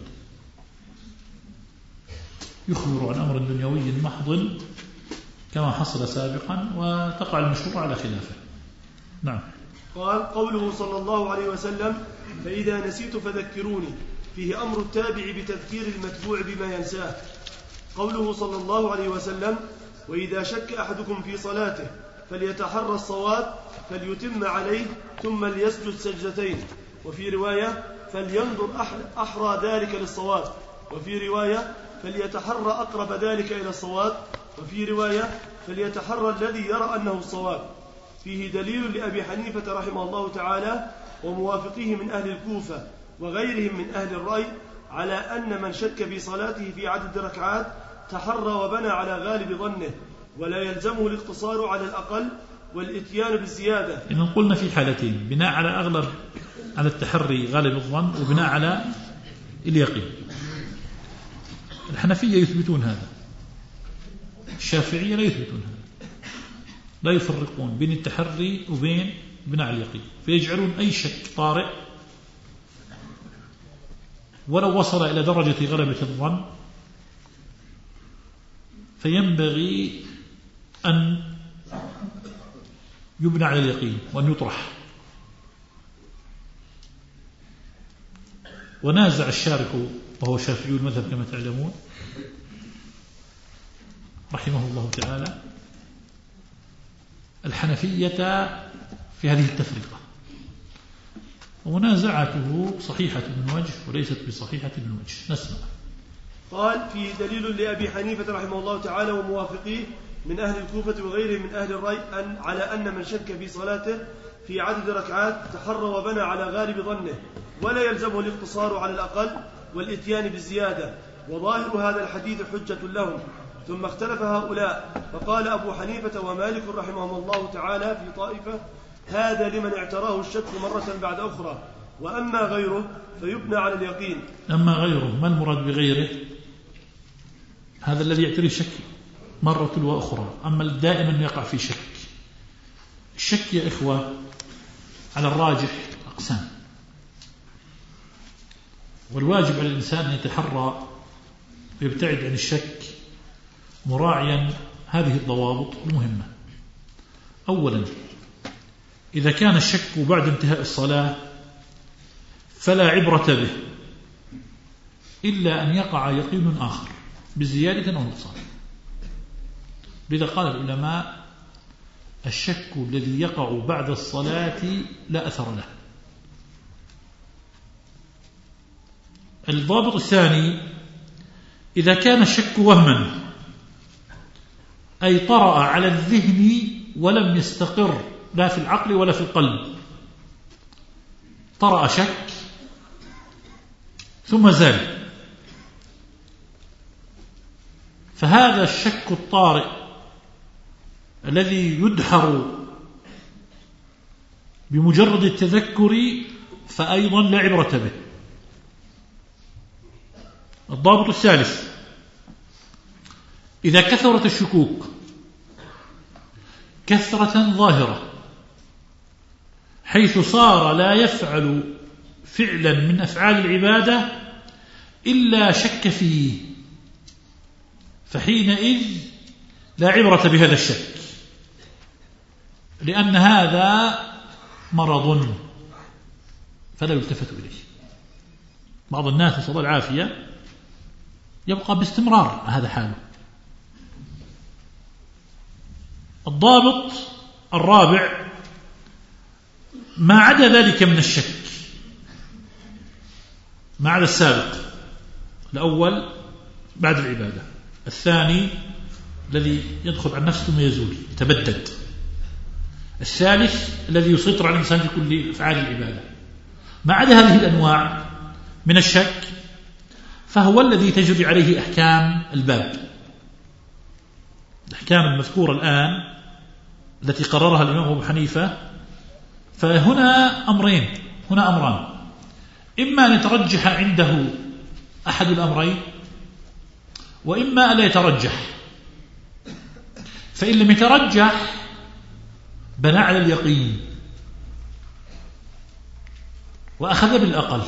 يخبر عن أمر دنيوي محض كما حصل سابقا، وتقع المشروع على خلافه. نعم. قال: قوله صلى الله عليه وسلم: فإذا نسيت فذكروني، فيه أمر التابع بتذكير المتبوع بما ينساه. قوله صلى الله عليه وسلم: وإذا شك أحدكم في صلاته فليتحرى الصواب فليتم عليه ثم ليسجد سجدتين. وفي رواية: فلينظر أحرى ذلك للصواب. وفي رواية: فليتحرى أقرب ذلك إلى الصواب. وفي رواية: فليتحرى الذي يرى أنه الصواب. فيه دليل لأبي حنيفة رحمه الله تعالى وموافقيه من أهل الكوفة وغيرهم من أهل الرأي على أن من شك في صلاته في عدد ركعات تحرى وبنى على غالب ظنه، ولا يلزمه الاقتصار على الأقل والإتيان بالزيادة. إن قلنا في حالتين: بناء على أغلب على التحري غالب الظن، وبناء على اليقين. الحنفية يثبتون هذا، الشافعية لا يثبتون هذا، لا يفرقون بين التحري وبين بناء على اليقين، فيجعلون أي شك طارئ ولو وصل إلى درجة غلبة الظن فينبغي أن يبنى على اليقين وأن يطرح. ونازع الشارح وهو شافعي المذهب كما تعلمون رحمه الله تعالى الحنفية في هذه التفرقة، ومنازعته صحيحة من وجه وليست بصحيحة من وجه. نسمع. قال: فيه دليل لأبي حنيفة رحمه الله تعالى وموافقيه من أهل الكوفة وغيرهم من أهل الرأي على أن من شك في صلاته في عدد ركعات تحرى وبنى على غالب ظنه، ولا يلزمه الاقتصار على الأقل والإتيان بالزيادة، وظاهر هذا الحديث حجة لهم. ثم اختلف هؤلاء، فقال أبو حنيفة ومالك رحمهم الله تعالى في طائفة: هذا لمن اعتراه الشك مرة بعد أخرى، وأما غيره فيبنى على اليقين. أما غيره، ما المراد بغيره؟ هذا الذي يعتري الشك مرة وأخرى، أما دائما يقع في شك. الشك يا إخوة على الراجح أقسام، والواجب على الإنسان أن يتحرى ويبتعد عن الشك مراعيا هذه الضوابط المهمة. أولا، إذا كان الشك بعد انتهاء الصلاة فلا عبرة به إلا أن يقع يقين آخر بزيادة أو نقصان. لذا قال العلماء: الشك الذي يقع بعد الصلاة لا أثر له. الضابط الثاني: إذا كان الشك وهما، أي طرأ على الذهن ولم يستقر لا في العقل ولا في القلب، طرأ شك ثم زال، فهذا الشك الطارئ الذي يدحر بمجرد التذكر فأيضا لا عبرة به. الضابط الثالث: إذا كثرت الشكوك كثرة ظاهرة حيث صار لا يفعل فعلا من أفعال العبادة إلا شك فيه، فحينئذ لا عبرة بهذا الشك، لأن هذا مرض فلا يلتفت إليه. بعض الناس نسأل الله العافية يبقى باستمرار هذا حاله. الضابط الرابع: ما عدا ذلك من الشك، ما عدا السابق، الأول بعد العبادة، الثاني الذي يدخل على النفس ثم يزول يتبدد، الثالث الذي يسيطر على الإنسان في كل أفعال العبادة. ما عدا هذه الأنواع من الشك فهو الذي تجري عليه أحكام الباب. الأحكام المذكورة الآن التي قررها الإمام أبو حنيفة، فهنا أمران، إما أن يترجح عنده أحد الأمرين، وإما أن لا يترجح. فإن لم يترجح بنى على اليقين وأخذ بالأقل،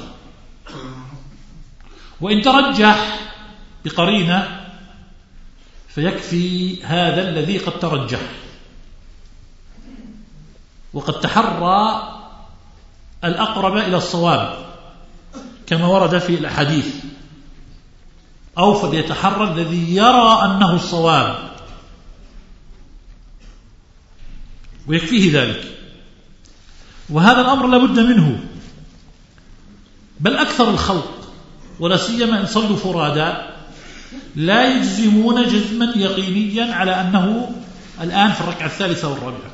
وإن ترجح بقرينة فيكفي هذا الذي قد ترجح وقد تحرى الأقرب إلى الصواب كما ورد في الأحاديث، أو فليتحرى الذي يرى أنه الصواب ويكفيه ذلك. وهذا الأمر لابد منه، بل أكثر الخلق ولا سيما إن صلوا فرادا لا يجزمون جزما يقينيا على أنه الآن في الركعة الثالثة والرابعة،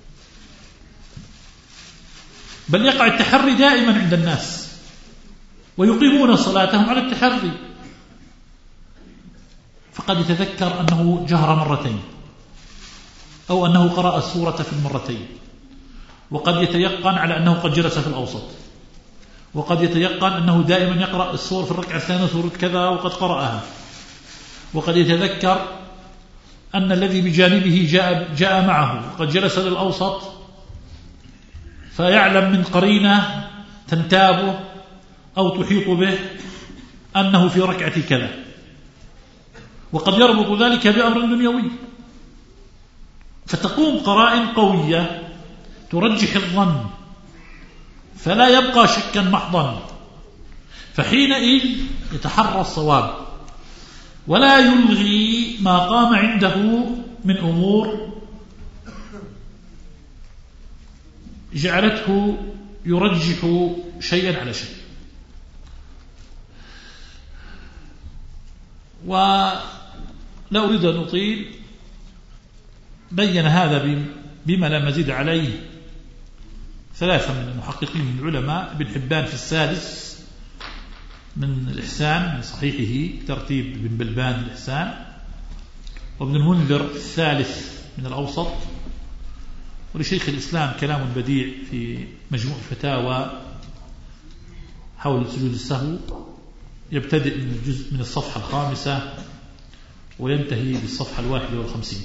بل يقع التحري دائما عند الناس ويقيمون صلاتهم على التحري، فقد يتذكر أنه جهر مرتين أو أنه قرأ السورة في المرتين، وقد يتيقن على أنه قد جلس في الأوسط، وقد يتيقن أنه دائما يقرأ السور في الركعة الثانية سورة كذا وقد قرأها، وقد يتذكر أن الذي بجانبه جاء معه وقد جلس للأوسط، فيعلم من قرينة تنتابه أو تحيط به أنه في ركعة كذا، وقد يربط ذلك بأمر دنيوي، فتقوم قرائن قوية ترجح الظن فلا يبقى شكا محضا، فحينئذ يتحرى الصواب ولا يلغي ما قام عنده من أمور جعلته يرجح شيئا على شيء. ولا أريد أن أطيل، بين هذا بما لا مزيد عليه ثلاثة من المحققين من العلماء: ابن حبان في السادس من الإحسان من صحيحه ترتيب ابن بلبان الإحسان، وابن المنذر في الثالث من الأوسط، ولشيخ الإسلام كلام بديع في مجموع الفتاوى حول سجود السهو، يبتدئ من الجزء من الصفحة 5 وينتهي بالصفحة 51.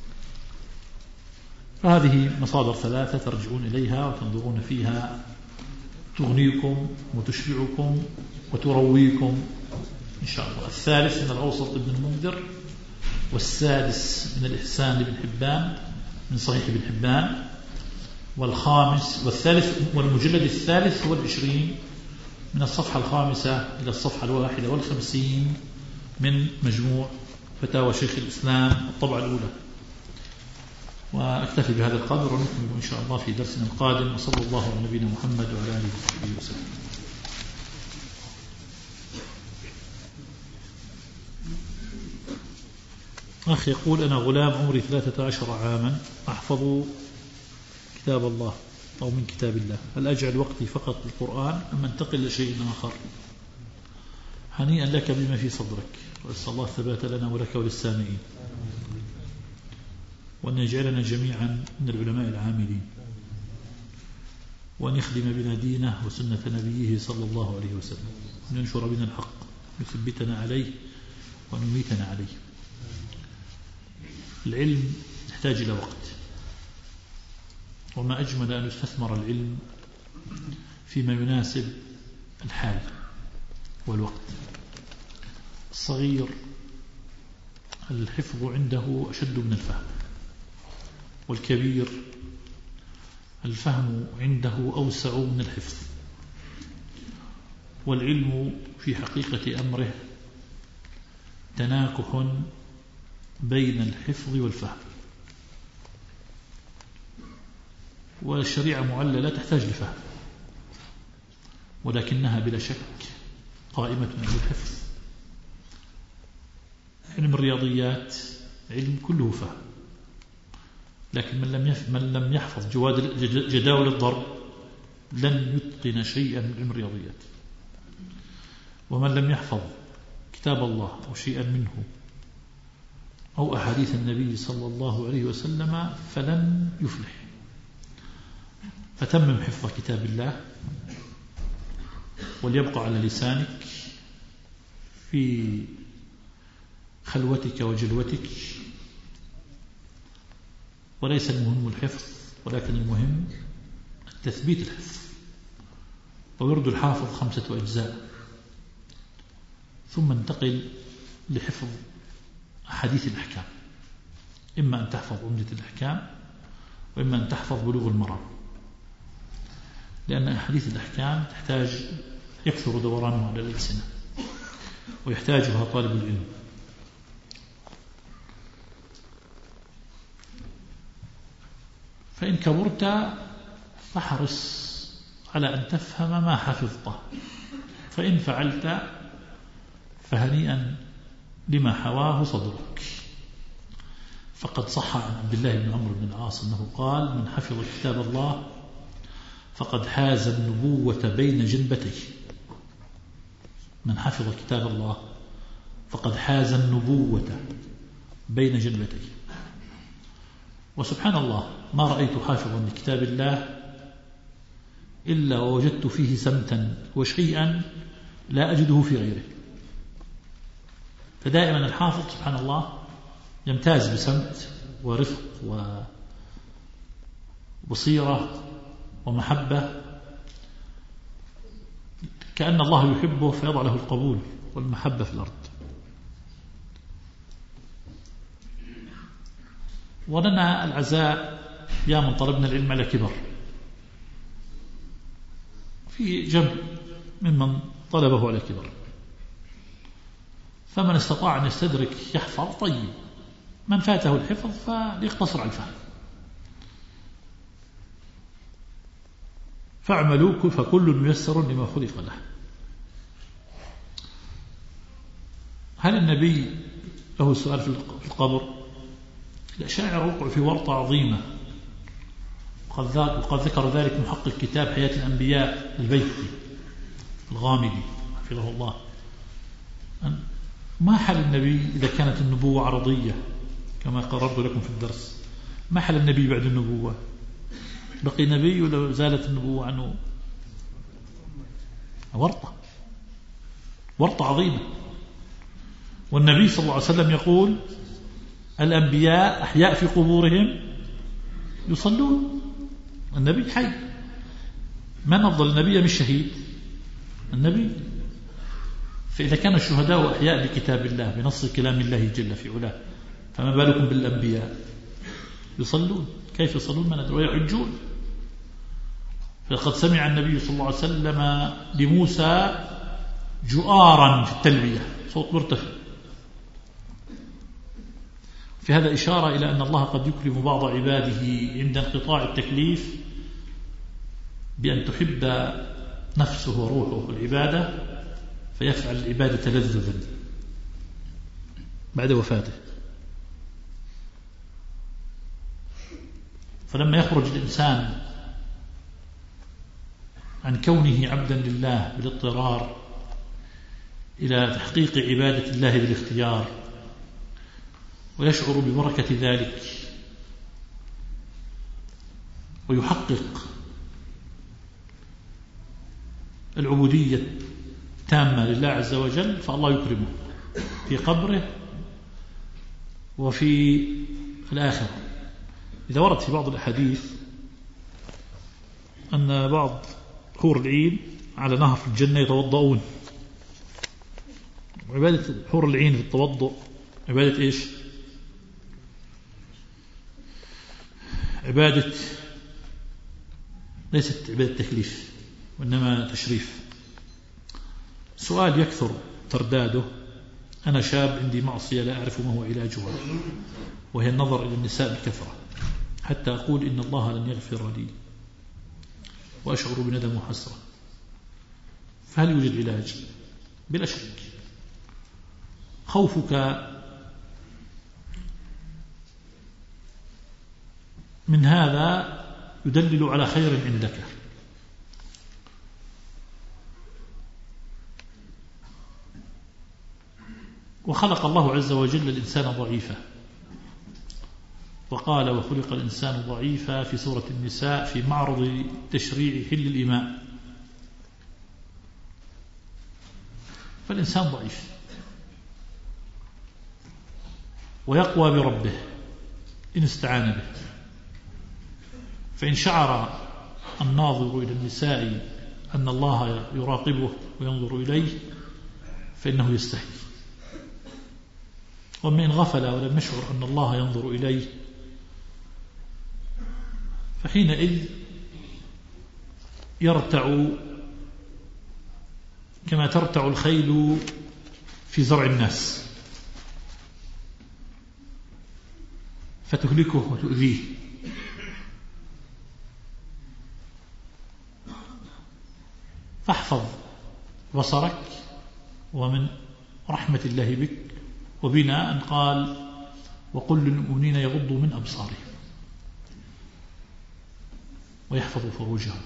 فهذه مصادر ثلاثة ترجعون إليها وتنظرون فيها، تغنيكم وتشبعكم وترويكم إن شاء الله. الثالث من الأوسط ابن المنذر، والسادس من الإحسان ابن حبان من صحيح ابن حبان، والخامس والثالث والمجلد الثالث والعشرين من الصفحة 5 إلى الصفحة 51 من مجموع فتاوى شيخ الإسلام الطبعة الأولى. وأكتفي بهذا القدر ونكمل إن شاء الله في درسنا القادم، وصلى الله على نبينا محمد وعلى آله وصحبه وسلم. أخي يقول: أنا غلام عمري 13 عاما أحفظ كتاب الله أو من كتاب الله، هل أجعل وقتي فقط للقرآن أم أنتقل لشيء آخر؟ هنيئا لك بما في صدرك، وأسأل الله الثبات لنا ولك وللسامعين، وأن يجعلنا جميعا من العلماء العاملين، وأن يخدم بنا دينه وسنة نبيه صلى الله عليه وسلم، وأن ينشر بنا الحق يثبتنا عليه وأن يميتنا عليه. العلم يحتاج إلى وقت، وما أجمل أن يستثمر العلم فيما يناسب الحال والوقت. الصغير الحفظ عنده أشد من الفهم، والكبير الفهم عنده أوسع من الحفظ، والعلم في حقيقة أمره تناكح بين الحفظ والفهم. والشريعة معللة تحتاج لفهم، ولكنها بلا شك قائمة على الحفظ. علم الرياضيات علم كله فهم، لكن من لم يحفظ جداول الضرب لن يتقن شيئا من علم الرياضيات، ومن لم يحفظ كتاب الله أو شيئا منه أو أحاديث النبي صلى الله عليه وسلم فلن يفلح. فتمم حفظ كتاب الله وليبقى على لسانك في خلوتك وجلوتك، وليس المهم الحفظ ولكن المهم التثبيت الحفظ. ويرد الحافظ 5 أجزاء، ثم انتقل لحفظ أحاديث الأحكام، إما أن تحفظ عمدة الأحكام وإما أن تحفظ بلوغ المرام، لأن أحاديث الأحكام تحتاج يكثر دورانها على الألسنة ويحتاجها طالب العلم. فإن كبرت فاحرص على أن تفهم ما حفظته، فإن فعلت فهنيئا لما حواه صدرك. فقد صح عن عبد الله بن عمرو بن العاص أنه قال: من حفظ كتاب الله فقد حاز النبوة بين جنبتيه. من حفظ كتاب الله فقد حاز النبوة بين جنبتيه. وسبحان الله، ما رأيت حافظا لكتاب الله إلا ووجدت فيه سمتا وشيئا لا أجده في غيره. فدائما الحافظ سبحان الله يمتاز بسمت ورفق وبصيرة ومحبة، كأن الله يحبه فيضع له القبول والمحبة في الأرض. ولنا العزاء يا من طلبنا العلم على كبر، في جمع ممن طلبه على كبر، فمن استطاع أن يستدرك يحفظ طيب، من فاته الحفظ فليقتصر على الفهم. فاعملوا فكل ميسر لما خلق له. هل النبي له سؤال في القبر؟ الأشاعرة وقعوا في ورطة عظيمة، وقد ذكر ذلك محقق كتاب حياة الأنبياء البيهقي الغامدي حفظه الله. ما حل النبي إذا كانت النبوة عرضية كما قررت لكم في الدرس؟ ما حل النبي بعد النبوة؟ بقي نبي ولو زالت النبوة عنه؟ ورطة عظيمة. والنبي صلى الله عليه وسلم يقول: الأنبياء أحياء في قبورهم يصلون. النبي حي. من أفضل النبي؟ مش شهيد النبي. فإذا كان الشهداء أحياء بكتاب الله بنص كلام الله جل في علاه، فما بالكم بالأنبياء يصلون؟ كيف يصلون؟ من أدري ويحجون. فقد سمع النبي صلى الله عليه وسلم لموسى جؤارا في التلبية، صوت مرتفع. في هذا إشارة إلى أن الله قد يكرم بعض عباده عند انقطاع التكليف بأن تحب نفسه وروحه العبادة، فيفعل العبادة لذذا بعد وفاته. فلما يخرج الإنسان عن كونه عبدا لله بالاضطرار إلى تحقيق عبادة الله بالاختيار، ويشعر ببركة ذلك ويحقق العبودية التامة لله عز وجل، فالله يكرمه في قبره وفي الآخرة. إذا ورد في بعض الأحاديث أن بعض حور العين على نهر في الجنة يتوضؤون. عبادة حور العين في التوضؤ عبادة إيش؟ عبادة ليست عبادة تكليف وإنما تشريف. سؤال يكثر ترداده: أنا شاب عندي معصية لا أعرف ما هو علاجها، وهي النظر إلى النساء بكثرة، حتى أقول إن الله لن يغفر لي وأشعر بندم وحسرة، فهل يوجد علاج؟ بلا شك. خوفك من هذا يدلل على خير عندك. وخلق الله عز وجل الإنسان ضعيفا، وقال وخلق الإنسان ضعيفا في سورة النساء في معرض تشريع حل الإماء. فالإنسان ضعيف ويقوى بربه إن استعان به. فإن شعر الناظر إلى النساء أن الله يراقبه وينظر إليه فإنه يستحي. ومن غفل ولم يشعر أن الله ينظر إليه فحينئذ يرتع كما ترتع الخيل في زرع الناس فتهلكه وتؤذيه. فاحفظ بصرك ومن رحمة الله بك وبنا أن قال وقل للمؤمنين يغضوا من أبصارهم ويحفظوا فروجهم.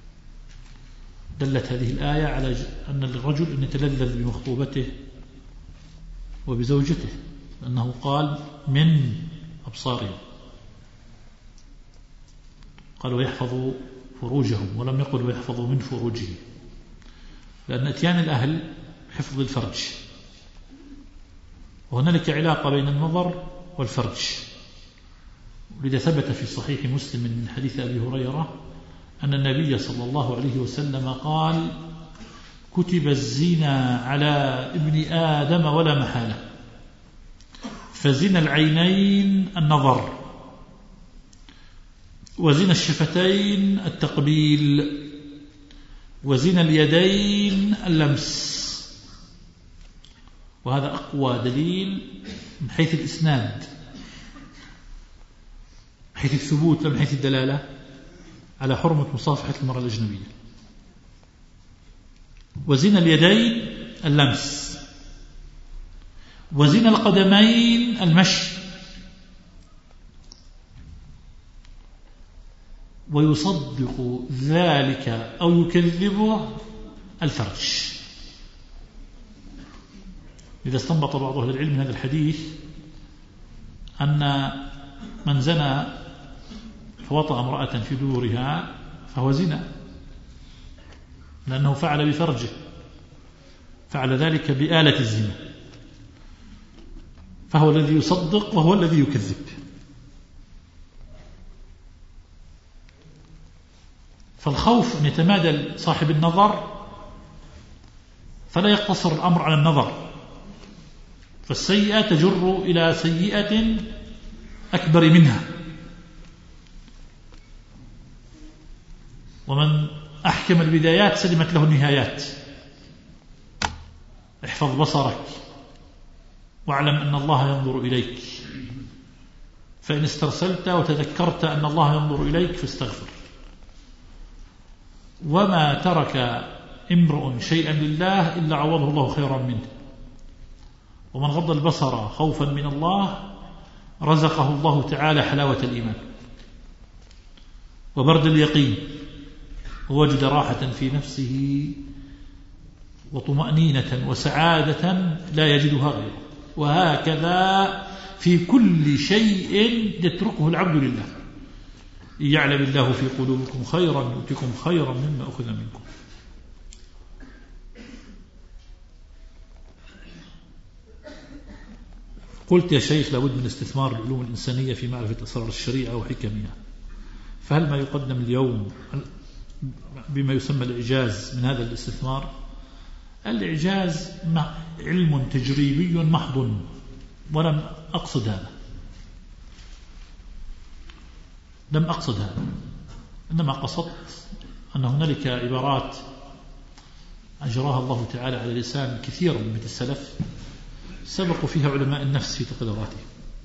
دلت هذه الآية على أن الرجل أن يتلذذ بمخطوبته وبزوجته لأنه قال من أبصارهم، قال ويحفظوا فروجهم ولم يقل ويحفظوا من فروجهم، لأن أتيان الأهل حفظ الفرج، وهنالك علاقة بين النظر والفرج. ولذا ثبت في صحيح مسلم من حديث أبي هريرة أن النبي صلى الله عليه وسلم قال كتب الزنا على ابن آدم ولا محالة، فزنا العينين النظر، وزنا الشفتين التقبيل، وزنا اليدين اللمس. وهذا أقوى دليل من حيث الإسناد، من حيث الثبوت لا من حيث الدلالة على حرمة مصافحة المرأة الأجنبية. وزنا اليدين اللمس، وزنا القدمين المشي. ويصدق ذلك أو يكذبه الفرج. إذا استنبط بعض أهل العلم من هذا الحديث أن من زنى فوطأ امرأة في دورها فهو زنا، لأنه فعل بفرجه، فعل ذلك بآلة الزنا، فهو الذي يصدق وهو الذي يكذب. فالخوف أن يتمادى صاحب النظر فلا يقتصر الأمر على النظر، فالسيئة تجر إلى سيئة أكبر منها. ومن أحكم البدايات سلمت له النهايات. احفظ بصرك واعلم أن الله ينظر إليك، فإن استرسلت وتذكرت أن الله ينظر إليك فاستغفر. وما ترك امرؤ شيئا لله إلا عوضه الله خيرا منه. ومن غض البصر خوفا من الله رزقه الله تعالى حلاوة الإيمان وبرد اليقين، ووجد راحة في نفسه وطمأنينة وسعادة لا يجدها غيره. وهكذا في كل شيء يتركه العبد لله. يعلم الله في قلوبكم خيرا يؤتكم خيرا مما أخذ منكم. قلت يا شيخ لابد من استثمار العلوم الإنسانية في معرفة أسرار الشريعة وحكمها، فهل ما يقدم اليوم بما يسمى الإعجاز من هذا الاستثمار؟ الإعجاز علم تجريبي محض، ولم أقصد هذا، لم أقصد هذا، إنما قصدت أن هنالك عبارات أجراها الله تعالى على لسان كثير من السلف سبقوا فيها علماء النفس في تقديراتهم.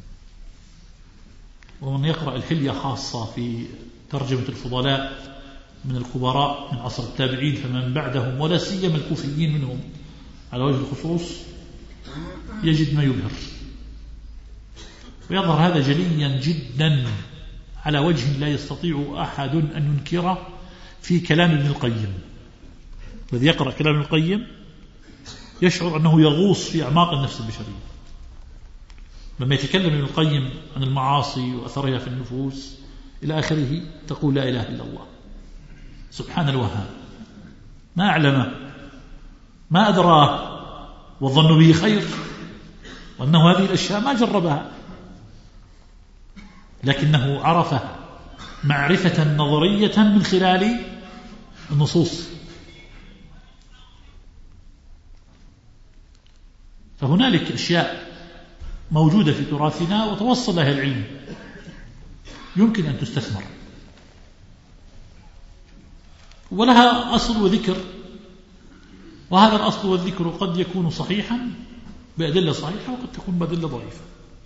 ومن يقرأ الحلية خاصة في ترجمة الفضلاء من الكبراء من عصر التابعين فمن بعدهم ولا سيما الكوفيين منهم على وجه الخصوص يجد ما يبهر، ويظهر هذا جليا جدا على وجه لا يستطيع أحد أن ينكره في كلام ابن القيم. الذي يقرأ كلام ابن القيم يشعر أنه يغوص في أعماق النفس البشرية. لما يتكلم ابن القيم عن المعاصي وأثرها في النفوس إلى آخره تقول لا إله إلا الله سبحان الوهاب، ما أعلمه ما أدراه والظن به خير، وأنه هذه الأشياء ما جربها لكنه عرفها معرفة نظرية من خلال النصوص. فهنالك أشياء موجودة في تراثنا وتوصل لها العلم يمكن أن تستثمر ولها أصل وذكر، وهذا الأصل والذكر قد يكون صحيحا بأدلة صحيحة وقد تكون بأدلة ضعيفة.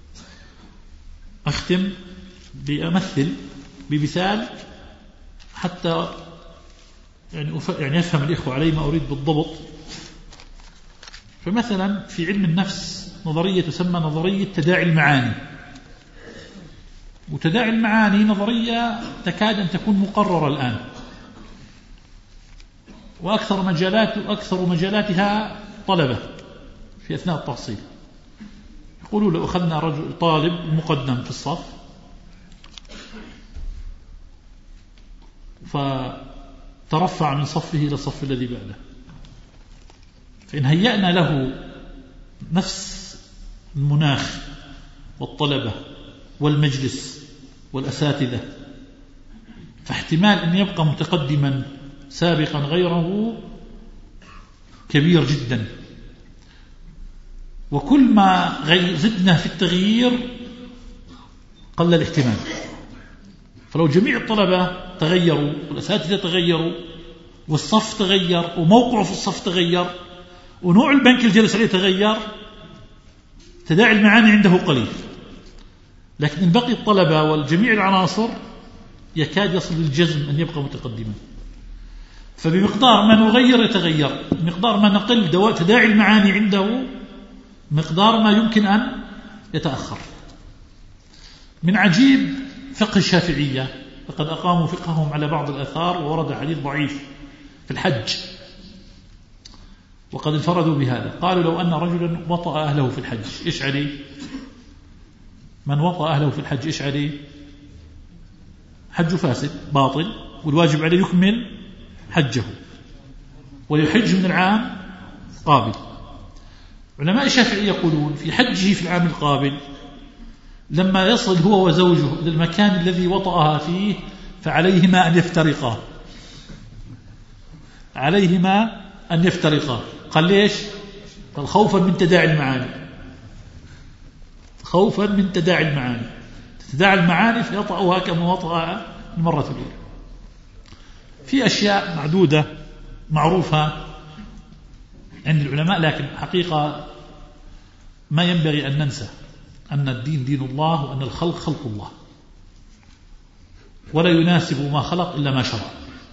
أختم بأمثل بمثال حتى يعني يفهم الإخوة علي ما أريد بالضبط. فمثلا في علم النفس نظرية تسمى نظرية تداعي المعاني، وتداعي المعاني نظرية تكاد أن تكون مقررة الآن، وأكثر مجالاتها طلبة في أثناء التحصيل. يقولوا لو أخذنا رجل طالب مقدم في الصف فترفع من صفه إلى الصف الذي بعده، فإن هيأنا له نفس المناخ والطلبة والمجلس والأساتذة فاحتمال أن يبقى متقدما سابقا غيره كبير جدا، وكل ما زدنا في التغيير قل الاحتمال. فلو جميع الطلبة تغيروا والأساتذة تغيروا والصف تغير وموقعه في الصف تغير ونوع البنك اللي جلس عليه تغير تداعي المعاني عنده قليل، لكن إن بقي الطلبة والجميع العناصر يكاد يصل للجزم أن يبقى متقدما. فبمقدار ما نغير يتغير، بمقدار ما نقل تداعي المعاني عنده مقدار ما يمكن أن يتأخر. من عجيب فقه الشافعية فقد أقاموا فقههم على بعض الآثار وورد حديث ضعيف في الحج وقد انفردوا بهذا. قالوا لو أن رجلا وطأ أهله في الحج إيش عليه؟ من وطأ أهله في الحج إيش عليه؟ حج فاسد باطل، والواجب عليه يكمل حجه ويحج من العام قابل. علماء الشافعية يقولون في حجه في العام القابل لما يصل هو وزوجه إلى المكان الذي وطأها فيه فعليهما أن يفترقا، عليهما أن يفترقا. قال ليش؟ قال خوفا من تداعي المعاني، خوفا من تداعي المعاني، تداعي المعاني فيطأها كما وطأها المرة الأولى. في أشياء معدودة معروفة عند العلماء، لكن حقيقة ما ينبغي أن ننسى أن الدين دين الله وأن الخلق خلق الله، ولا يناسب ما خلق إلا ما شرع.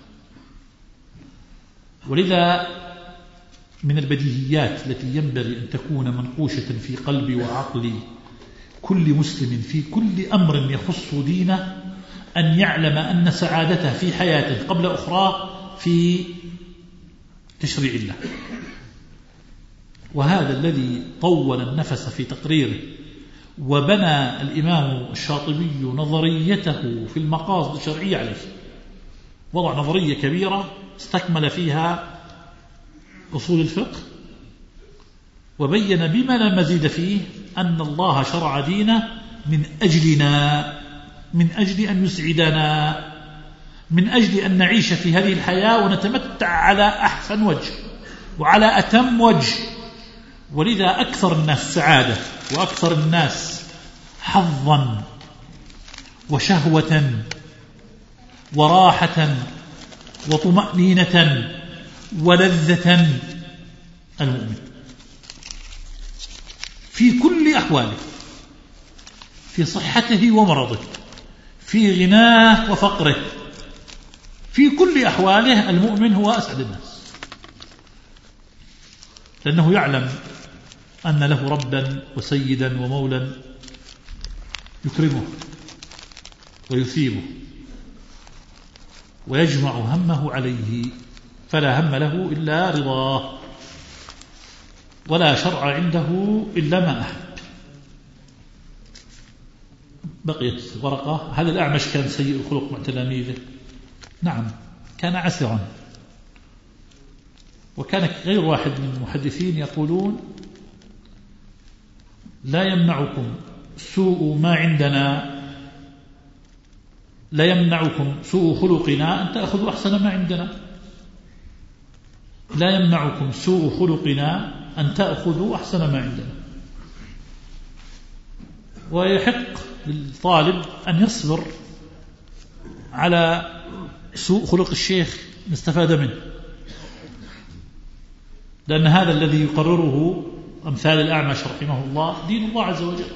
ولذا من البديهيات التي ينبغي أن تكون منقوشة في قلب وعقل كل مسلم في كل أمر يخص دينه أن يعلم أن سعادته في حياته قبل أخرى في تشريع الله. وهذا الذي طول النفس في تقريره وبنى الإمام الشاطبي نظريته في المقاصد الشرعية عليه، وضع نظرية كبيرة استكمل فيها أصول الفقه وبين بما لا مزيد فيه أن الله شرع دينه من أجلنا، من أجل أن يسعدنا، من أجل أن نعيش في هذه الحياة ونتمتع على أحسن وجه وعلى أتم وجه. ولذا أكثر الناس سعادة وأكثر الناس حظا وشهوة وراحة وطمأنينة ولذة المؤمن في كل أحواله، في صحته ومرضه، في غناه وفقره، في كل أحواله المؤمن هو أسعد الناس، لأنه يعلم أن له ربا وسيدا ومولا يكرمه ويثيبه ويجمع همه عليه، فلا هم له إلا رضاه ولا شرع عنده إلا ما أحب. بقيت ورقة. هذا الأعمش كان سيء الخلق مع تلاميذه؟ نعم، كان عسرا. وكان غير واحد من المحدثين يقولون لا يمنعكم سوء ما عندنا، لا يمنعكم سوء خلقنا أن تأخذوا أحسن ما عندنا، لا يمنعكم سوء خلقنا أن تأخذوا أحسن ما عندنا. ويحق للطالب أن يصبر على سوء خلق الشيخ نستفاد منه، لأن هذا الذي يقرره أمثال الأعمش رحمه الله دين الله عز وجل.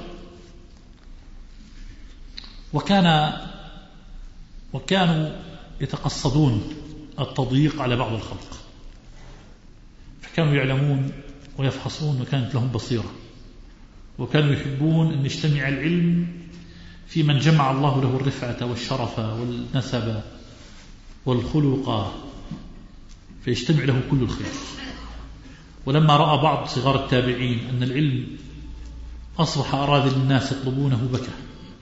وكانوا يتقصدون التضييق على بعض الخلق، فكانوا يعلمون ويفحصون، وكانت لهم بصيرة، وكانوا يحبون أن يجتمع العلم في من جمع الله له الرفعة والشرف والنسب والخلق، فيجتمع له كل الخير. ولما رأى بعض صغار التابعين أن العلم أصبح أراذل الناس يطلبونه بكى،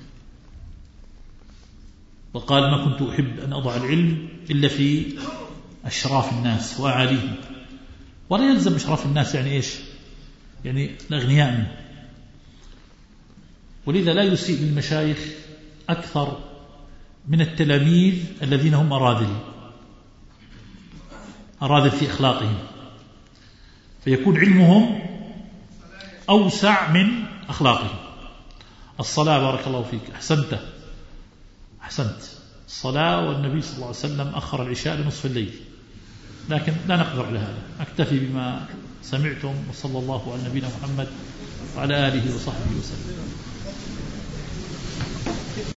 وقال ما كنت أحب أن أضع العلم إلا في أشراف الناس وأعاليهم. ولا يلزم أشراف الناس يعني إيش؟ يعني الأغنياء منه. ولذا لا يسيء للمشايخ أكثر من التلاميذ الذين هم أراذل في أخلاقهم، فيكون علمهم أوسع من أخلاقهم. الصلاة بارك الله فيك، أحسنت الصلاة، والنبي صلى الله عليه وسلم أخر العشاء لنصف الليل، لكن لا نقدر على هذا. أكتفي بما سمعتم، وصلى الله على نبينا محمد وعلى آله وصحبه وسلم.